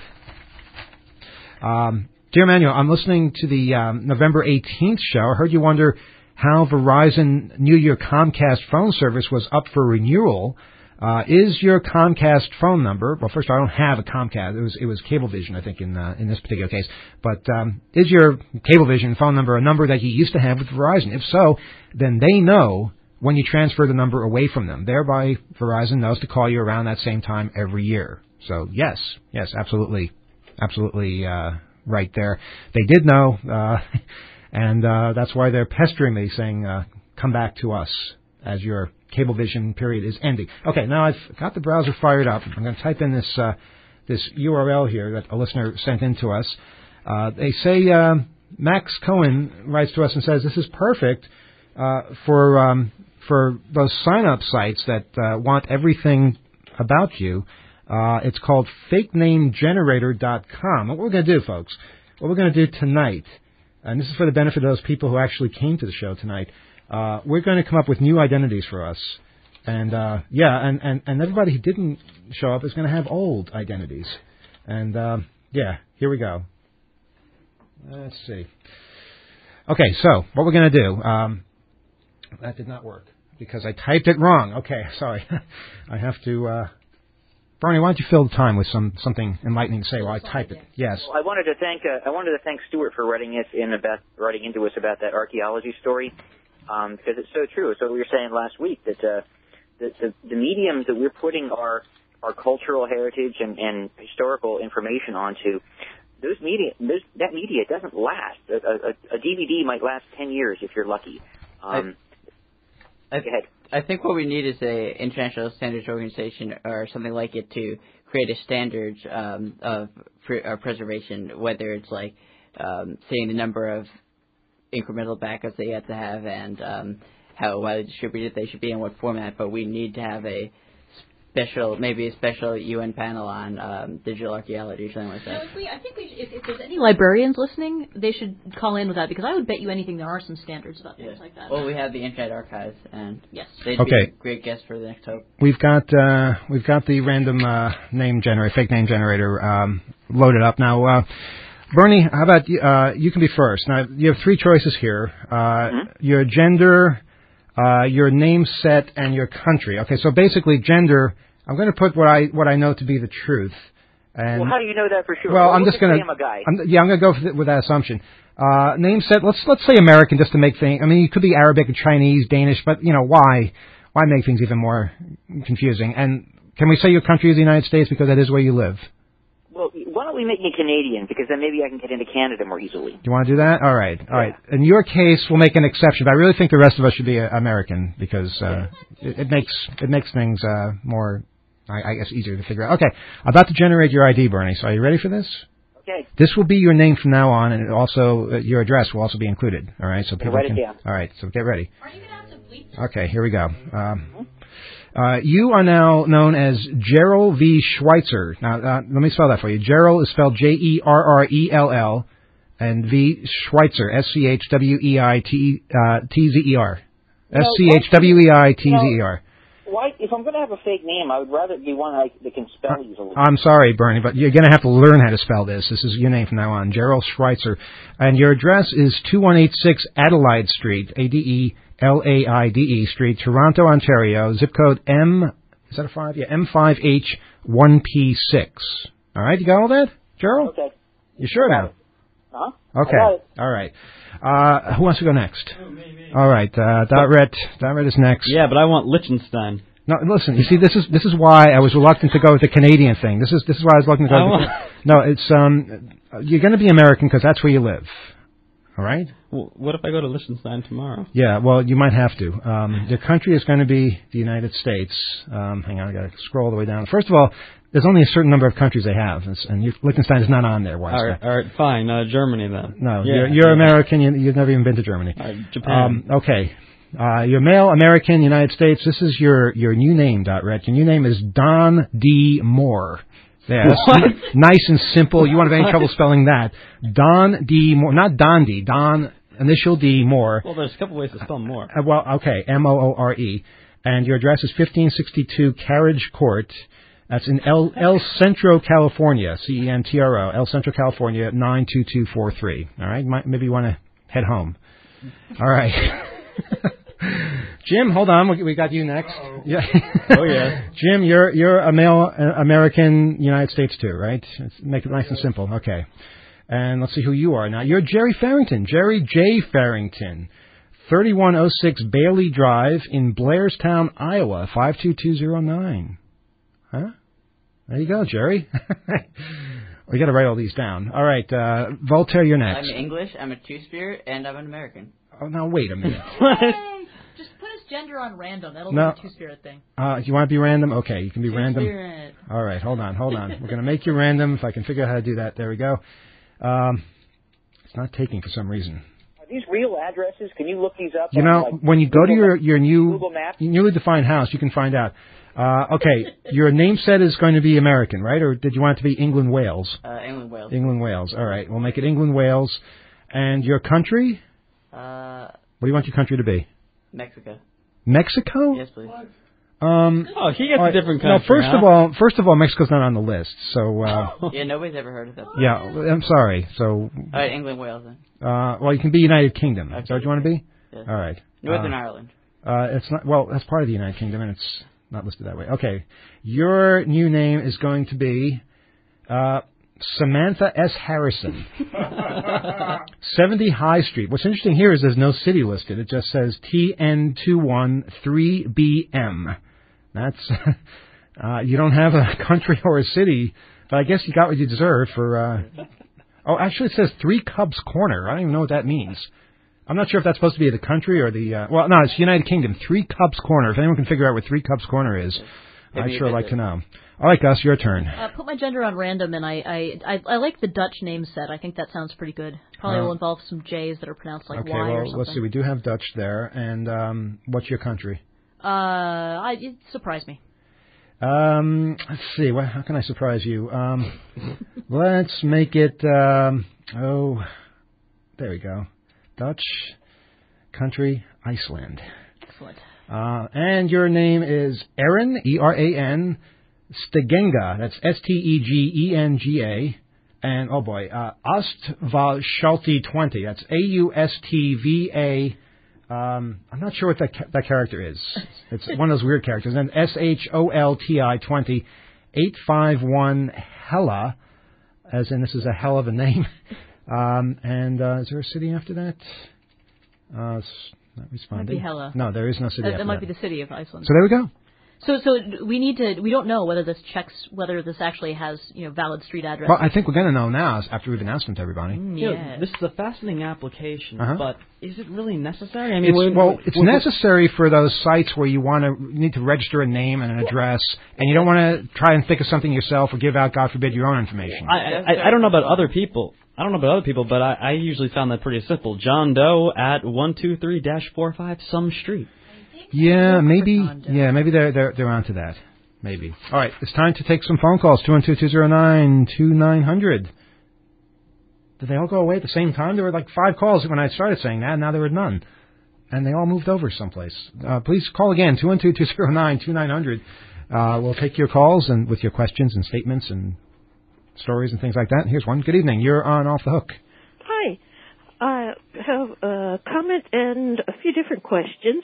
Dear Manuel, I'm listening to the November 18th show. I heard you wonder how Verizon knew your Comcast phone service was up for renewal. Is your Comcast phone number? Well, first of all, I don't have a Comcast. It was Cablevision, I think, in this particular case. But is your Cablevision phone number a number that you used to have with Verizon? If so, then they know when you transfer the number away from them. Thereby, Verizon knows to call you around that same time every year. So yes, absolutely, right there. They did know, and that's why they're pestering me, saying, "Come back to us as your Cablevision period is ending." Okay, now I've got the browser fired up. I'm going to type in this URL here that a listener sent in to us. They say Max Cohen writes to us and says this is perfect for those sign-up sites that want everything about you. It's called fakenamegenerator.com. What we're going to do, folks, what we're going to do tonight, and this is for the benefit of those people who actually came to the show tonight. We're going to come up with new identities for us. And, and everybody who didn't show up is going to have old identities. And, here we go. Let's see. Okay, so what we're going to do, that did not work because I typed it wrong. Okay, sorry. I have to, Bernie, why don't you fill the time with something enlightening to say while I type it? Yes. Well, I wanted to thank Stuart for writing into us about that archaeology story. Because it's so true. So we were saying last week that the mediums that we're putting our cultural heritage and historical information onto, that media doesn't last. A DVD might last 10 years if you're lucky. Go ahead. I think what we need is a international standards organization or something like it to create a standard of preservation, whether it's like saying the number of incremental backups they have to have and how widely distributed they should be in what format, but we need to have a maybe a special UN panel on digital archaeology or something like that. I think if there's any librarians listening, they should call in with that, because I would bet you anything there are some standards about things like that. Well, we have the Internet Archive, and yes, they'd be a great guest for the next Hope. We've got the random fake name generator loaded up now. Bernie, how about you can be first. Now, you have three choices here. Your gender, your name set, and your country. Okay, so basically gender, I'm going to put what I know to be the truth. And well, how do you know that for sure? Well, I'm just going to... I'm a guy. I'm going to go with that assumption. Name set, let's say American just to make things... I mean, it could be Arabic or Chinese, Danish, but, why? Why make things even more confusing? And can we say your country is the United States because that is where you live? Well, why don't we make me Canadian, because then maybe I can get into Canada more easily. Do you want to do that? All right. In your case, we'll make an exception, but I really think the rest of us should be American because it makes things more, I guess, easier to figure out. Okay, about to generate your ID, Bernie. So are you ready for this? Okay. This will be your name from now on, and also your address will also be included. All right, so people write it down. All right, so get ready. Are you going to have to bleep this? Okay, here we go. You are now known as Gerald V. Schweitzer. Now, let me spell that for you. Gerald is spelled Jerrell, and V. Schweitzer, Schweitzer. Schweitzer. Why? If I'm going to have a fake name, I would rather it be one that can spell easily. I'm sorry, Bernie, but you're going to have to learn how to spell this. This is your name from now on, Gerald Schweitzer. And your address is 2186 Adelaide Street, Adelaide Street, Toronto, Ontario, zip code is that a 5? Yeah, M5H1P6. All right, you got all that, Gerald? Okay. You sure now? Uh-huh. Okay. I got it. All right. Who wants to go next? Me. All right. Dotret is next. Yeah, but I want Liechtenstein. No, listen. You see, this is why I was reluctant to go with the Canadian thing. This is why I was reluctant to go. No, it's you're going to be American because that's where you live. All right. Well, what if I go to Liechtenstein tomorrow? Yeah. Well, you might have to. Your country is going to be the United States. Hang on, I got to scroll all the way down. First of all, there's only a certain number of countries they have, and Liechtenstein is not on there. All right, fine. Germany then. No, you're American. You've never even been to Germany. Japan. Okay. You're male, American, United States. This is your new name, Red. Your new name is Don D. Moore. Yeah, nice and simple. You won't have any trouble spelling that. Don D. Moore, not Don D. Don, initial D, Moore. Well, there's a couple ways to spell Moore. Okay, Moore. And your address is 1562 Carriage Court. That's in El Centro, California, CENTRO, El Centro, California, 92243. All right, maybe you want to head home. All right. Jim, hold on. We got you next. Yeah. Oh yeah. Jim, you're a male American, United States too, right? Let's make it nice and simple. Okay. And let's see who you are now. You're Jerry Farrington. Jerry J. Farrington. 3106 Bailey Drive in Blairstown, Iowa, 52209. Huh? There you go, Jerry. We got to write all these down. All right, Voltaire, you're next. I'm English, I'm a two-spirit, and I'm an American. Oh, now wait a minute. Just put his gender on random. That'll No. be a two-spirit thing. You want to be random? Okay, you can be random. Two-spirit. All right, hold on. We're going to make you random. If I can figure out how to do that, there we go. It's not taking for some reason. Are these real addresses? Can you look these up? You know, when you go to your new Google Maps? newly defined house, you can find out. Okay, your name set is going to be American, right? Or did you want it to be England, Wales? England, Wales. England, Wales. All right, we'll make it England, Wales. And your country? What do you want your country to be? Mexico. Mexico? Yes, please. He gets a different country. No, first of all, Mexico's not on the list. So Yeah, nobody's ever heard of that. yeah, I'm sorry. So All right, England, Wales then. well, you can be United Kingdom. Okay. Is that what you want to be? Yes. All right. Northern Ireland. It's not. Well, that's part of the United Kingdom, and it's not listed that way. Okay. Your new name is going to be Samantha S. Harrison. 70 High Street. What's interesting here is there's no city listed. It just says TN213BM. That's you don't have a country or a city, but I guess you got what you deserve for. Oh, actually, it says 3 Cubs Corner. I don't even know what that means. I'm not sure if that's supposed to be the country or the. Well, no, it's United Kingdom. 3 Cubs Corner. If anyone can figure out what 3 Cubs Corner is, I'd sure like to know. All right, Gus, your turn. Put my gender on random, and I like the Dutch name set. I think that sounds pretty good. Probably will involve some J's that are pronounced like okay, Y well, or something. let's see. We do have Dutch there, and what's your country? It surprised me. Let's see. How can I surprise you? Let's make it. There we go. Dutch country, Iceland. Excellent. And your name is Eran, E-R-A-N, Stegenga. That's S-T-E-G-E-N-G-A. And, oh boy, Astvalshalti 20. That's A-U-S-T-V-A. I'm not sure what that character is. It's one of those weird characters. And S-H-O-L-T-I 20. 851 Hella, as in this is a hell of a name. And is there a city after that? Not responding. Might be Hella. No, there is no city after that. That might be the city of Iceland. So there we go. So we don't know whether this actually has, valid street addresses. Well, I think we're going to know now after we've announced them to everybody. Yes. This is a fascinating application, but is it really necessary? I mean, it's necessary for those sites where you need to register a name and an address, and you don't want to try and think of something yourself or give out, God forbid, your own information. I don't know about other people. But I usually found that pretty simple. John Doe at 123-45 some street. Yeah, maybe they're onto that. Maybe. All right, it's time to take some phone calls. 212-209-2900. Did they all go away at the same time? There were like 5 calls when I started saying that, and now there were none. And they all moved over someplace. Please call again, 212-209-2900. We'll take your calls and with your questions and statements and stories and things like that. Here's one. Good evening. You're on Off the Hook. Hi. I have a comment and a few different questions.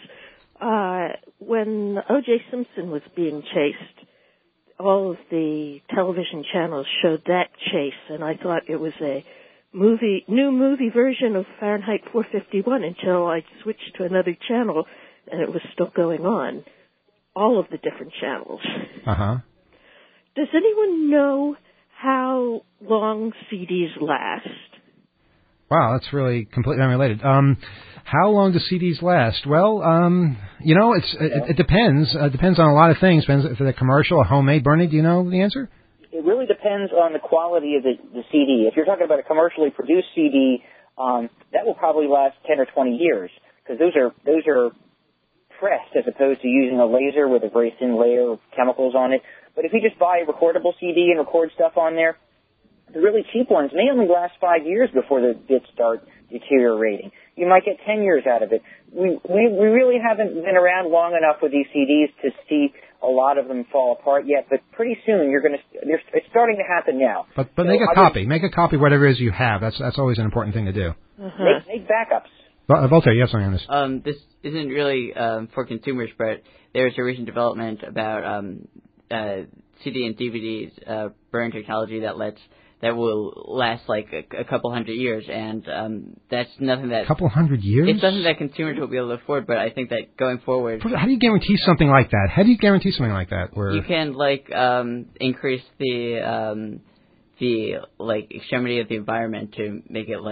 When O.J. Simpson was being chased, all of the television channels showed that chase, and I thought it was a new movie version of Fahrenheit 451 until I switched to another channel, and it was still going on. All of the different channels. Uh-huh. Does anyone know how long CDs last? Wow, that's really completely unrelated. How long do CDs last? Well, it depends. It depends on a lot of things. Depends if it's a commercial or homemade. Bernie, do you know the answer? It really depends on the quality of the CD. If you're talking about a commercially produced CD, that will probably last 10 or 20 years because those are pressed as opposed to using a laser with a very thin layer of chemicals on it. But if you just buy a recordable CD and record stuff on there, the really cheap ones may only last 5 years before the bits start deteriorating. You might get 10 years out of it. We really haven't been around long enough with these CDs to see a lot of them fall apart yet, but pretty soon it's starting to happen now. But make a copy. Make a copy of whatever it is you have. That's always an important thing to do. Uh-huh. Make backups. Voltaire, you have something on this. This isn't really for consumers, but there's a recent development about CD and DVDs burn technology that will last like a couple hundred years, and that's nothing that... Couple hundred years? It's nothing that consumers will be able to afford, but I think that going forward... How do you guarantee something like that? You can, increase the extremity of the environment to make it,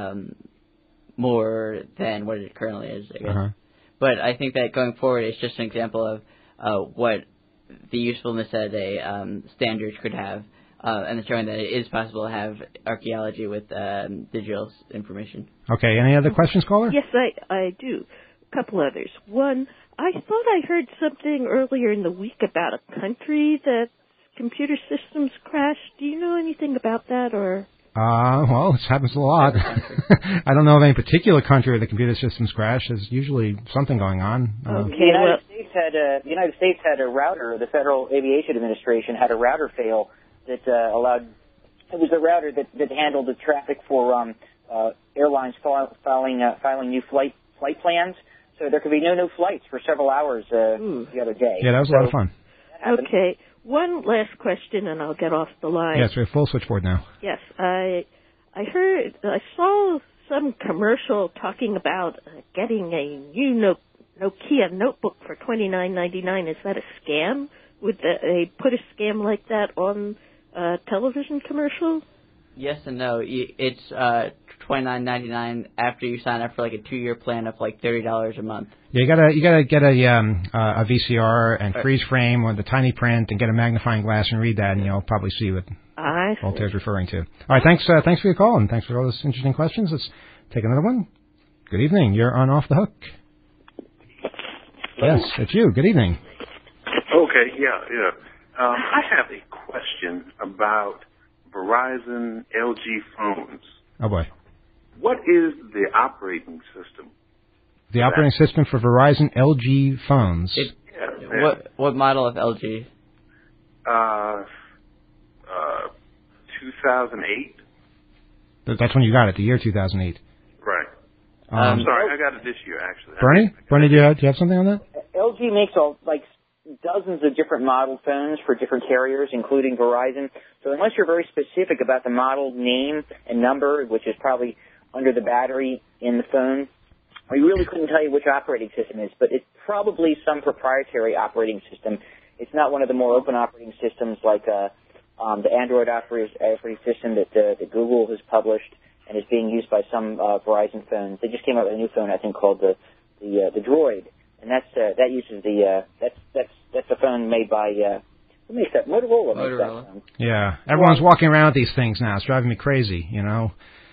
more than what it currently is, I guess. Uh-huh. But I think that going forward, it's just an example of what the usefulness that a standard could have. And it's showing that it is possible to have archaeology with digital information. Okay, any other questions, caller? Yes, I do. A couple others. One, I thought I heard something earlier in the week about a country that computer systems crashed. Do you know anything about that, or...? Well, this happens a lot. I don't know of any particular country where the computer systems crash. There's usually something going on. The United States had a router. The Federal Aviation Administration had a router fail that allowed. It was a router that handled the traffic for airlines filing new flight plans. So there could be no new flights for several hours the other day. Yeah, that was a lot of fun. Okay. One last question, and I'll get off the line. Yes, we have full switchboard now. Yes, I saw some commercial talking about getting a new Nokia notebook for $29.99. Is that a scam? Would they put a scam like that on a television commercial? Yes and no. It's $29.99 after you sign up for a 2-year plan of $30 a month. Yeah, you gotta get a VCR and freeze frame with the tiny print and get a magnifying glass and read that, and you'll probably see what Voltaire's referring to. All right, thanks for your call and thanks for all those interesting questions. Let's take another one. Good evening. You're on Off the Hook. Yes, it's you. Good evening. Okay. Okay, yeah. I have a question about Verizon LG phones. Oh, boy. What is the operating system? The operating system for Verizon LG phones. What model of LG? 2008. That's when you got it, the year 2008. Right. Sorry, I got it this year, actually. Bernie, do you have something on that? LG makes dozens of different model phones for different carriers, including Verizon. So unless you're very specific about the model name and number, which is probably under the battery in the phone, we really couldn't tell you which operating system it is, but it's probably some proprietary operating system. It's not one of the more open operating systems like the Android operating system that Google has published and is being used by some Verizon phones. They just came out with a new phone, I think, called the Droid, and that uses that's a phone made by who makes that? Motorola makes that phone. Yeah, everyone's walking around with these things now. It's driving me crazy, you know.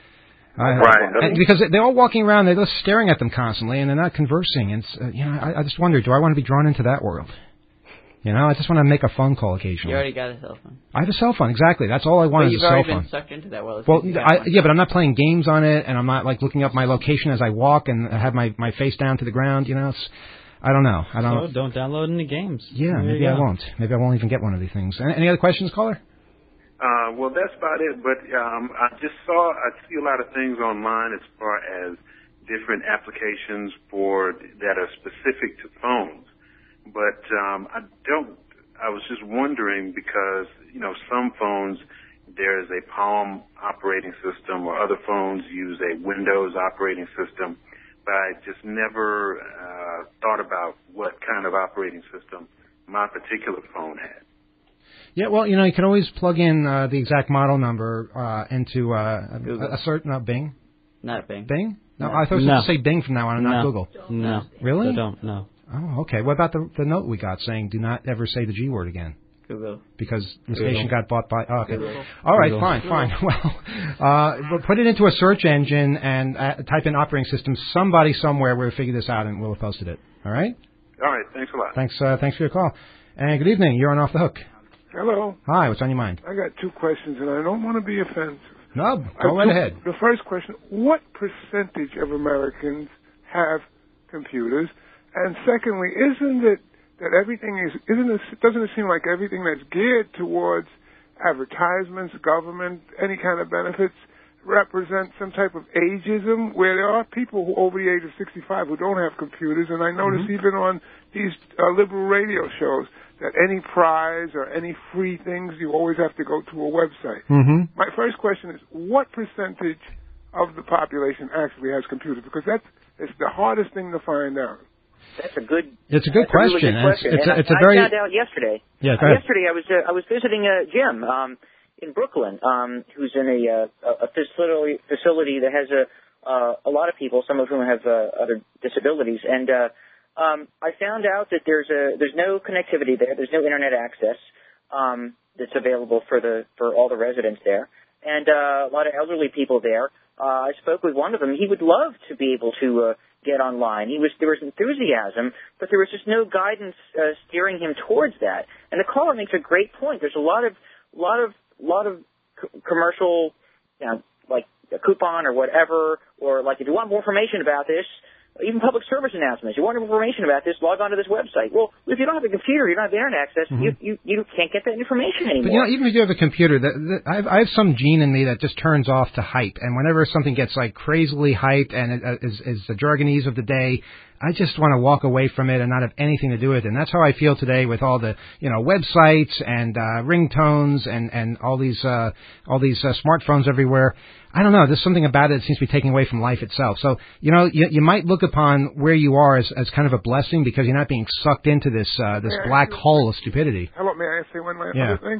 Right. Because they're all walking around, they're just staring at them constantly, and they're not conversing. And I just wonder, do I want to be drawn into that world? You know, I just want to make a phone call occasionally. You already got a cell phone. I have a cell phone, exactly. That's all I want is a cell phone. But you've already been sucked into that world. Well, but I'm not playing games on it, and I'm not looking up my location as I walk and have my face down to the ground. You know, I don't know. So don't download any games. Yeah, maybe I won't. Maybe I won't even get one of these things. Any other questions, caller? Well, that's about it. But I see a lot of things online as far as different applications that are specific to phones. But I was just wondering because, some phones, there's a Palm operating system or other phones use a Windows operating system. But I just never thought about what kind of operating system my particular phone had. Yeah, well, you can always plug in the exact model number into a certain Bing. Not Bing. Bing? No, I thought I was supposed to say Bing from now on and not Google. No. Really? So don't, no. Oh, okay. What about the note we got saying do not ever say the G word again? Google. Because the station got bought by... Oh, okay. Google. All right, fine. Well, put it into a search engine and type in operating system. Somebody somewhere will figure this out and we'll have posted it. All right? All right. Thanks a lot. Thanks for your call. And good evening. You're on Off the Hook. Hello. Hi, what's on your mind? I got two questions, and I don't want to be offensive. No, go right ahead. The first question, what percentage of Americans have computers? And secondly, doesn't it seem like everything that's geared towards advertisements, government, any kind of benefits, represent some type of ageism, where there are people who over the age of 65 who don't have computers, and I notice even on these liberal radio shows that any prize or any free things, you always have to go to a website. Mm-hmm. My first question is, what percentage of the population actually has computers? Because it's the hardest thing to find out. It's a good question. Really good question. I found out yesterday. Yeah, go ahead. Yesterday I was visiting Jim in Brooklyn, who's in a facility that has a lot of people, some of whom have other disabilities, and I found out that there's no connectivity there. There's no internet access that's available for all the residents there, and a lot of elderly people there. I spoke with one of them. He would love to be able to get online. There was enthusiasm, but there was just no guidance steering him towards that. And the caller makes a great point. There's a lot of commercial, like a coupon or whatever, or like if you want more information about this, even public service announcements. You want information about this, log on to this website. Well, if you don't have a computer, you don't have internet access, you can't get that information anymore. But even if you have a computer, I have some gene in me that just turns off to hype. And whenever something gets crazily hyped and it is the jargonese of the day, I just want to walk away from it and not have anything to do with it. And that's how I feel today with all the websites and ringtones and all these smartphones everywhere. I don't know. There's something about it that seems to be taking away from life itself. So, you might look upon where you are as kind of a blessing because you're not being sucked into this black hole of stupidity. Hello, may I say one other thing?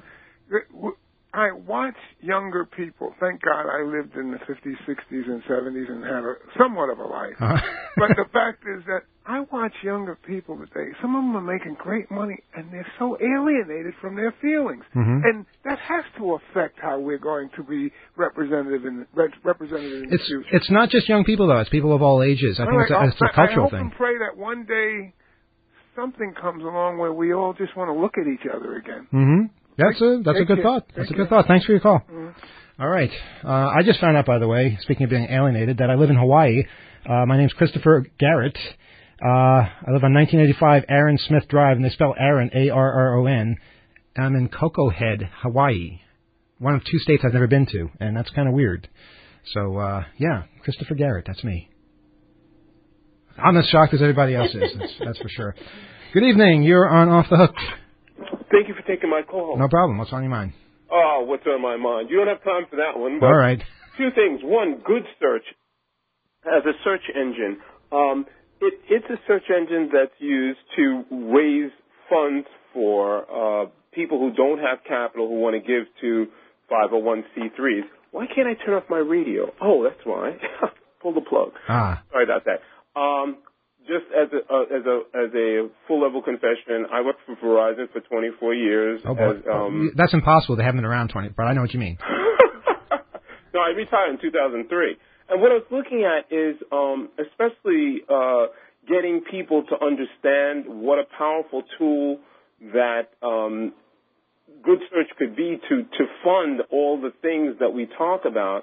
I watch younger people. Thank God I lived in the 50s, 60s, and 70s and had somewhat of a life. But the fact is that I watch younger people today. Some of them are making great money, and they're so alienated from their feelings. Mm-hmm. And that has to affect how we're going to be represented in the future. It's not just young people, though. It's people of all ages. I think it's a cultural thing. I hope and pray that one day something comes along where we all just want to look at each other again. Mm-hmm. That's a good thought. That's a good thought. Thanks for your call. Mm-hmm. All right. I just found out, by the way, speaking of being alienated, that I live in Hawaii. My name's Christopher Garrett. I live on 1985 Aaron Smith Drive, and they spell Aaron, A-R-R-O-N. I'm in Koko Head, Hawaii. One of 2 states I've never been to, and that's kind of weird. So, yeah, Christopher Garrett, that's me. I'm as shocked as everybody else is, that's for sure. Good evening, you're on Off the Hook. Thank you for taking my call. No problem, what's on your mind? Oh, what's on my mind? You don't have time for that one. But all right. 2 things. One, Good Search as a search engine. It's a search engine that's used to raise funds for people who don't have capital who want to give to 501c3s. Why can't I turn off my radio? Oh, that's why. Pull the plug. Sorry about that. Just as a full level confession, I worked for Verizon for 24 years. Oh boy. That's impossible. They haven't been around 20, but I know what you mean. No, I retired in 2003. And what I was looking at is especially getting people to understand what a powerful tool that Good Search could be to fund all the things that we talk about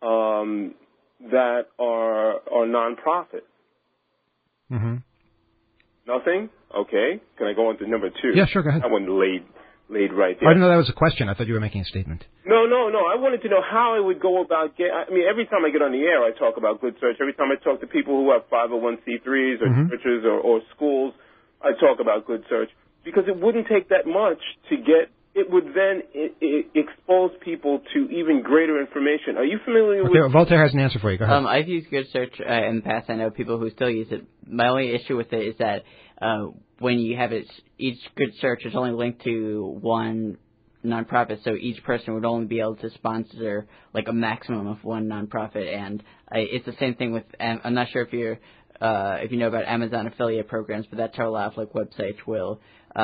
that are nonprofit. Mm-hmm. Nothing? Okay. Can I go on to number 2? Yeah, sure, go ahead. That one laid right there. I didn't know that was a question. I thought you were making a statement. No. I wanted to know how I would go about every time I get on the air, I talk about Good Search. Every time I talk to people who have 501c3s or churches or schools, I talk about Good Search. Because it wouldn't take that much to get, it would then expose people to even greater information. Are you familiar with... Voltaire has an answer for you. Go ahead. I've used Good Search in the past. I know people who still use it. My only issue with it is that when you have each Good Search is only linked to one nonprofit, so each person would only be able to sponsor like a maximum of one nonprofit. And it's the same thing with... I'm not sure if you know about Amazon affiliate programs, but that's how a lot of like websites will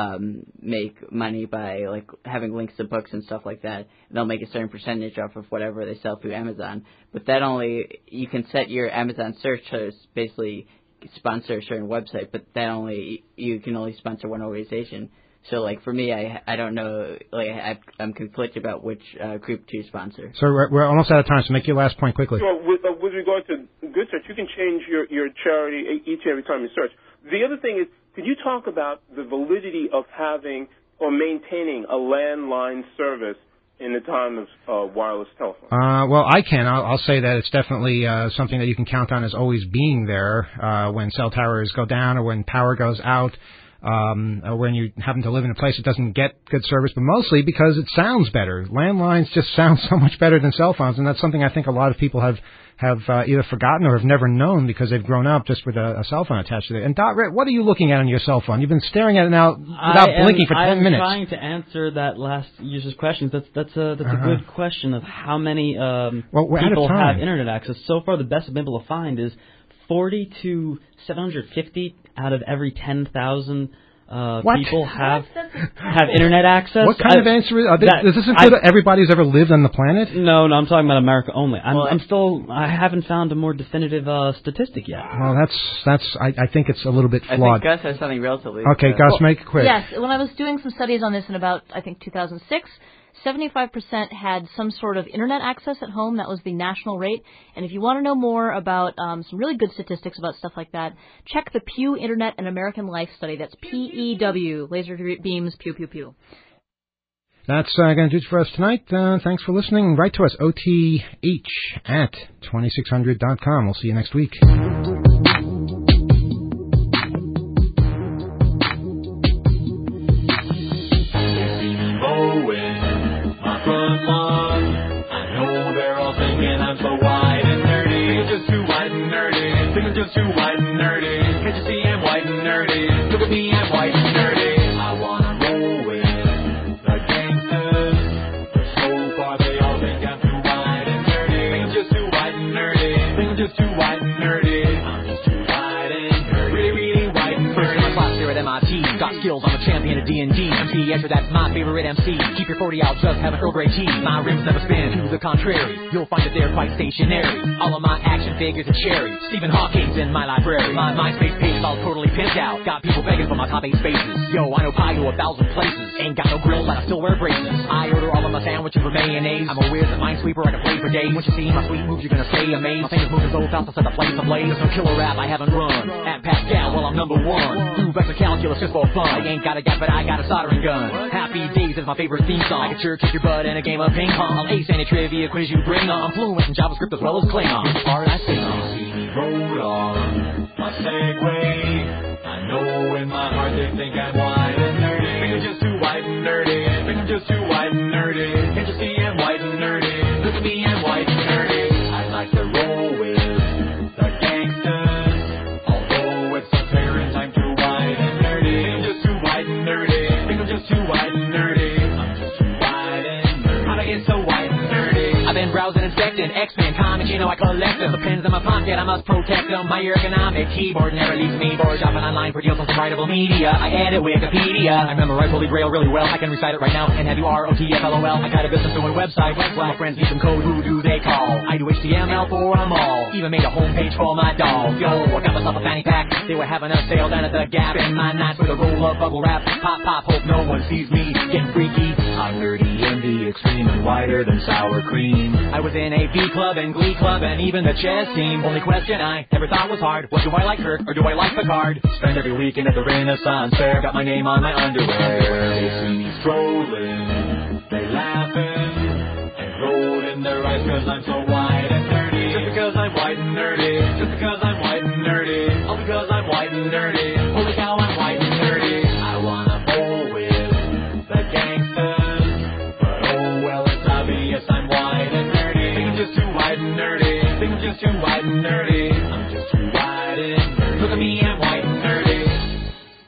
make money by like having links to books and stuff like that. And they'll make a certain percentage off of whatever they sell through Amazon. But that you can set your Amazon search to basically sponsor a certain website, but you can only sponsor one organization. So like for me, I don't know, like I'm conflicted about which group to sponsor. So we're almost out of time, so make your last point quickly. Well, with regard to Good Search, you can change your charity each and every time you search. The other thing is, could you talk about the validity of having or maintaining a landline service in the time of wireless telephone? Well, I can. I'll say that it's definitely something that you can count on as always being there when cell towers go down or when power goes out. Or when you happen to live in a place that doesn't get good service, but mostly because it sounds better. Landlines just sound so much better than cell phones, and that's something I think a lot of people have either forgotten or have never known because they've grown up just with a cell phone attached to it. And Dot, what are you looking at on your cell phone? You've been staring at it now without blinking for 10 minutes. I'm trying to answer that last user's question. That's a good question of how many people have internet access. So far, the best I've been able to find is 40 to 750 out of every 10,000 people have internet access. What kind of answer is does this include everybody who's ever lived on the planet? No, I'm talking about America only. I haven't found a more definitive statistic yet. Well, I think it's a little bit flawed. I think Gus has something relatively. Okay, Gus, make it quick. Yes, when I was doing some studies on this in about, I think, 2006, 75% had some sort of internet access at home. That was the national rate. And if you want to know more about some really good statistics about stuff like that, check the Pew Internet and American Life study. That's PEW, laser beams, pew, pew, pew. That's going to do it for us tonight. Thanks for listening. Write to us, oth@2600.com. We'll see you next week. Just too white and nerdy. Can't you see I'm white and nerdy? Look at me, I'm white and nerdy. I wanna roll with the gangsters, but so far they all think I'm too white and nerdy. Think I'm just too white and nerdy. Think I'm just too white and nerdy. I'm just too white and nerdy. Really, really white and nerdy. First in my class here at MIT, got skills, I'm a champion of D&D. MC Escher, that's my favorite MC. Keep your 40 out, just have an Earl Grey tea. My rims never spin, to the contrary. You'll find that they're quite stationary. All of my action figures are cherry. Stephen Hawking's in my library. My MySpace page is all totally pimped out. Got people begging for my top 8 spaces. Yo, I know pie to 1,000 places. Ain't got no grill, but I still wear braces. I order all of my sandwiches with mayonnaise. I'm a whiz at Minesweeper, I can play for days. Once you see my sweet moves, you're gonna stay amazed. My fingers moving so fast, I set the place ablaze. There's no killer rap I haven't run. At Pascal, well, I'm number 1. Do vector calculus just for fun. I ain't got a gap, but I got a soldering gun. Happy Days is my favorite theme song. I can sure kick your butt in a game of ping pong. I'll ace any trivia quiz you bring on. I'm fluent in JavaScript as well as Klingon. Here's the part I sing on. See me roll on my Segway. I know in my heart they think I'm white and nerdy. Think I'm just too white and nerdy. Think I'm just too white and nerdy. Can't you see I'm white and nerdy? Look at me, I'm white and nerdy. I like to roll with the gangsters. Although it's apparent I'm too white and nerdy. Think I'm just too white and nerdy. Think I'm just too white and nerdy. I'm just too white and nerdy. How'd I get so white and nerdy? I've been browsing, inspecting X-Men comics, you know I collect them. The pens in my pocket, I must protect them. My ergonomic keyboard never leaves me bored. Shopping online for deals on some writable media. I edit Wikipedia. I memorize Holy Grail really well. I can recite it right now and have you ROTFLOL. I got a business doing website. Well, my friends need some code, who do they call? I do HTML for them all. Even made a homepage for my dog. Yo, I got myself a fanny pack. They were having a sale down at the Gap. In my nights with a roll of bubble wrap. Pop, pop, hope no one sees me getting freaky. I'm nerdy in the extreme and whiter than sour cream. I was in a V Club and Glee Club and even the chess team. Only question I ever thought was hard, what do I like, Kirk, or do I like Picard? Spend every weekend at the Renaissance Fair. Got my name on my underwear. They see me strolling, they laughing and rolling their eyes cause I'm so white and nerdy. Just because I'm white and nerdy. Just because I'm white and nerdy. All because I'm white and nerdy. Holy cow, I'm white and nerdy. I wanna bowl with the gangsters, but oh well, it's obvious I'm white and nerdy. Think I'm just too white and nerdy. Think I'm just too white and nerdy. I'm just too white and nerdy. Look at me, I'm white and nerdy.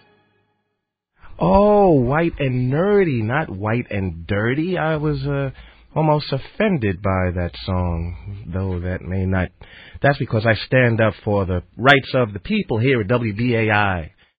Oh, white and nerdy, not white and dirty. I was almost offended by that song, though that may not. That's because I stand up for the rights of the people here at WBAI.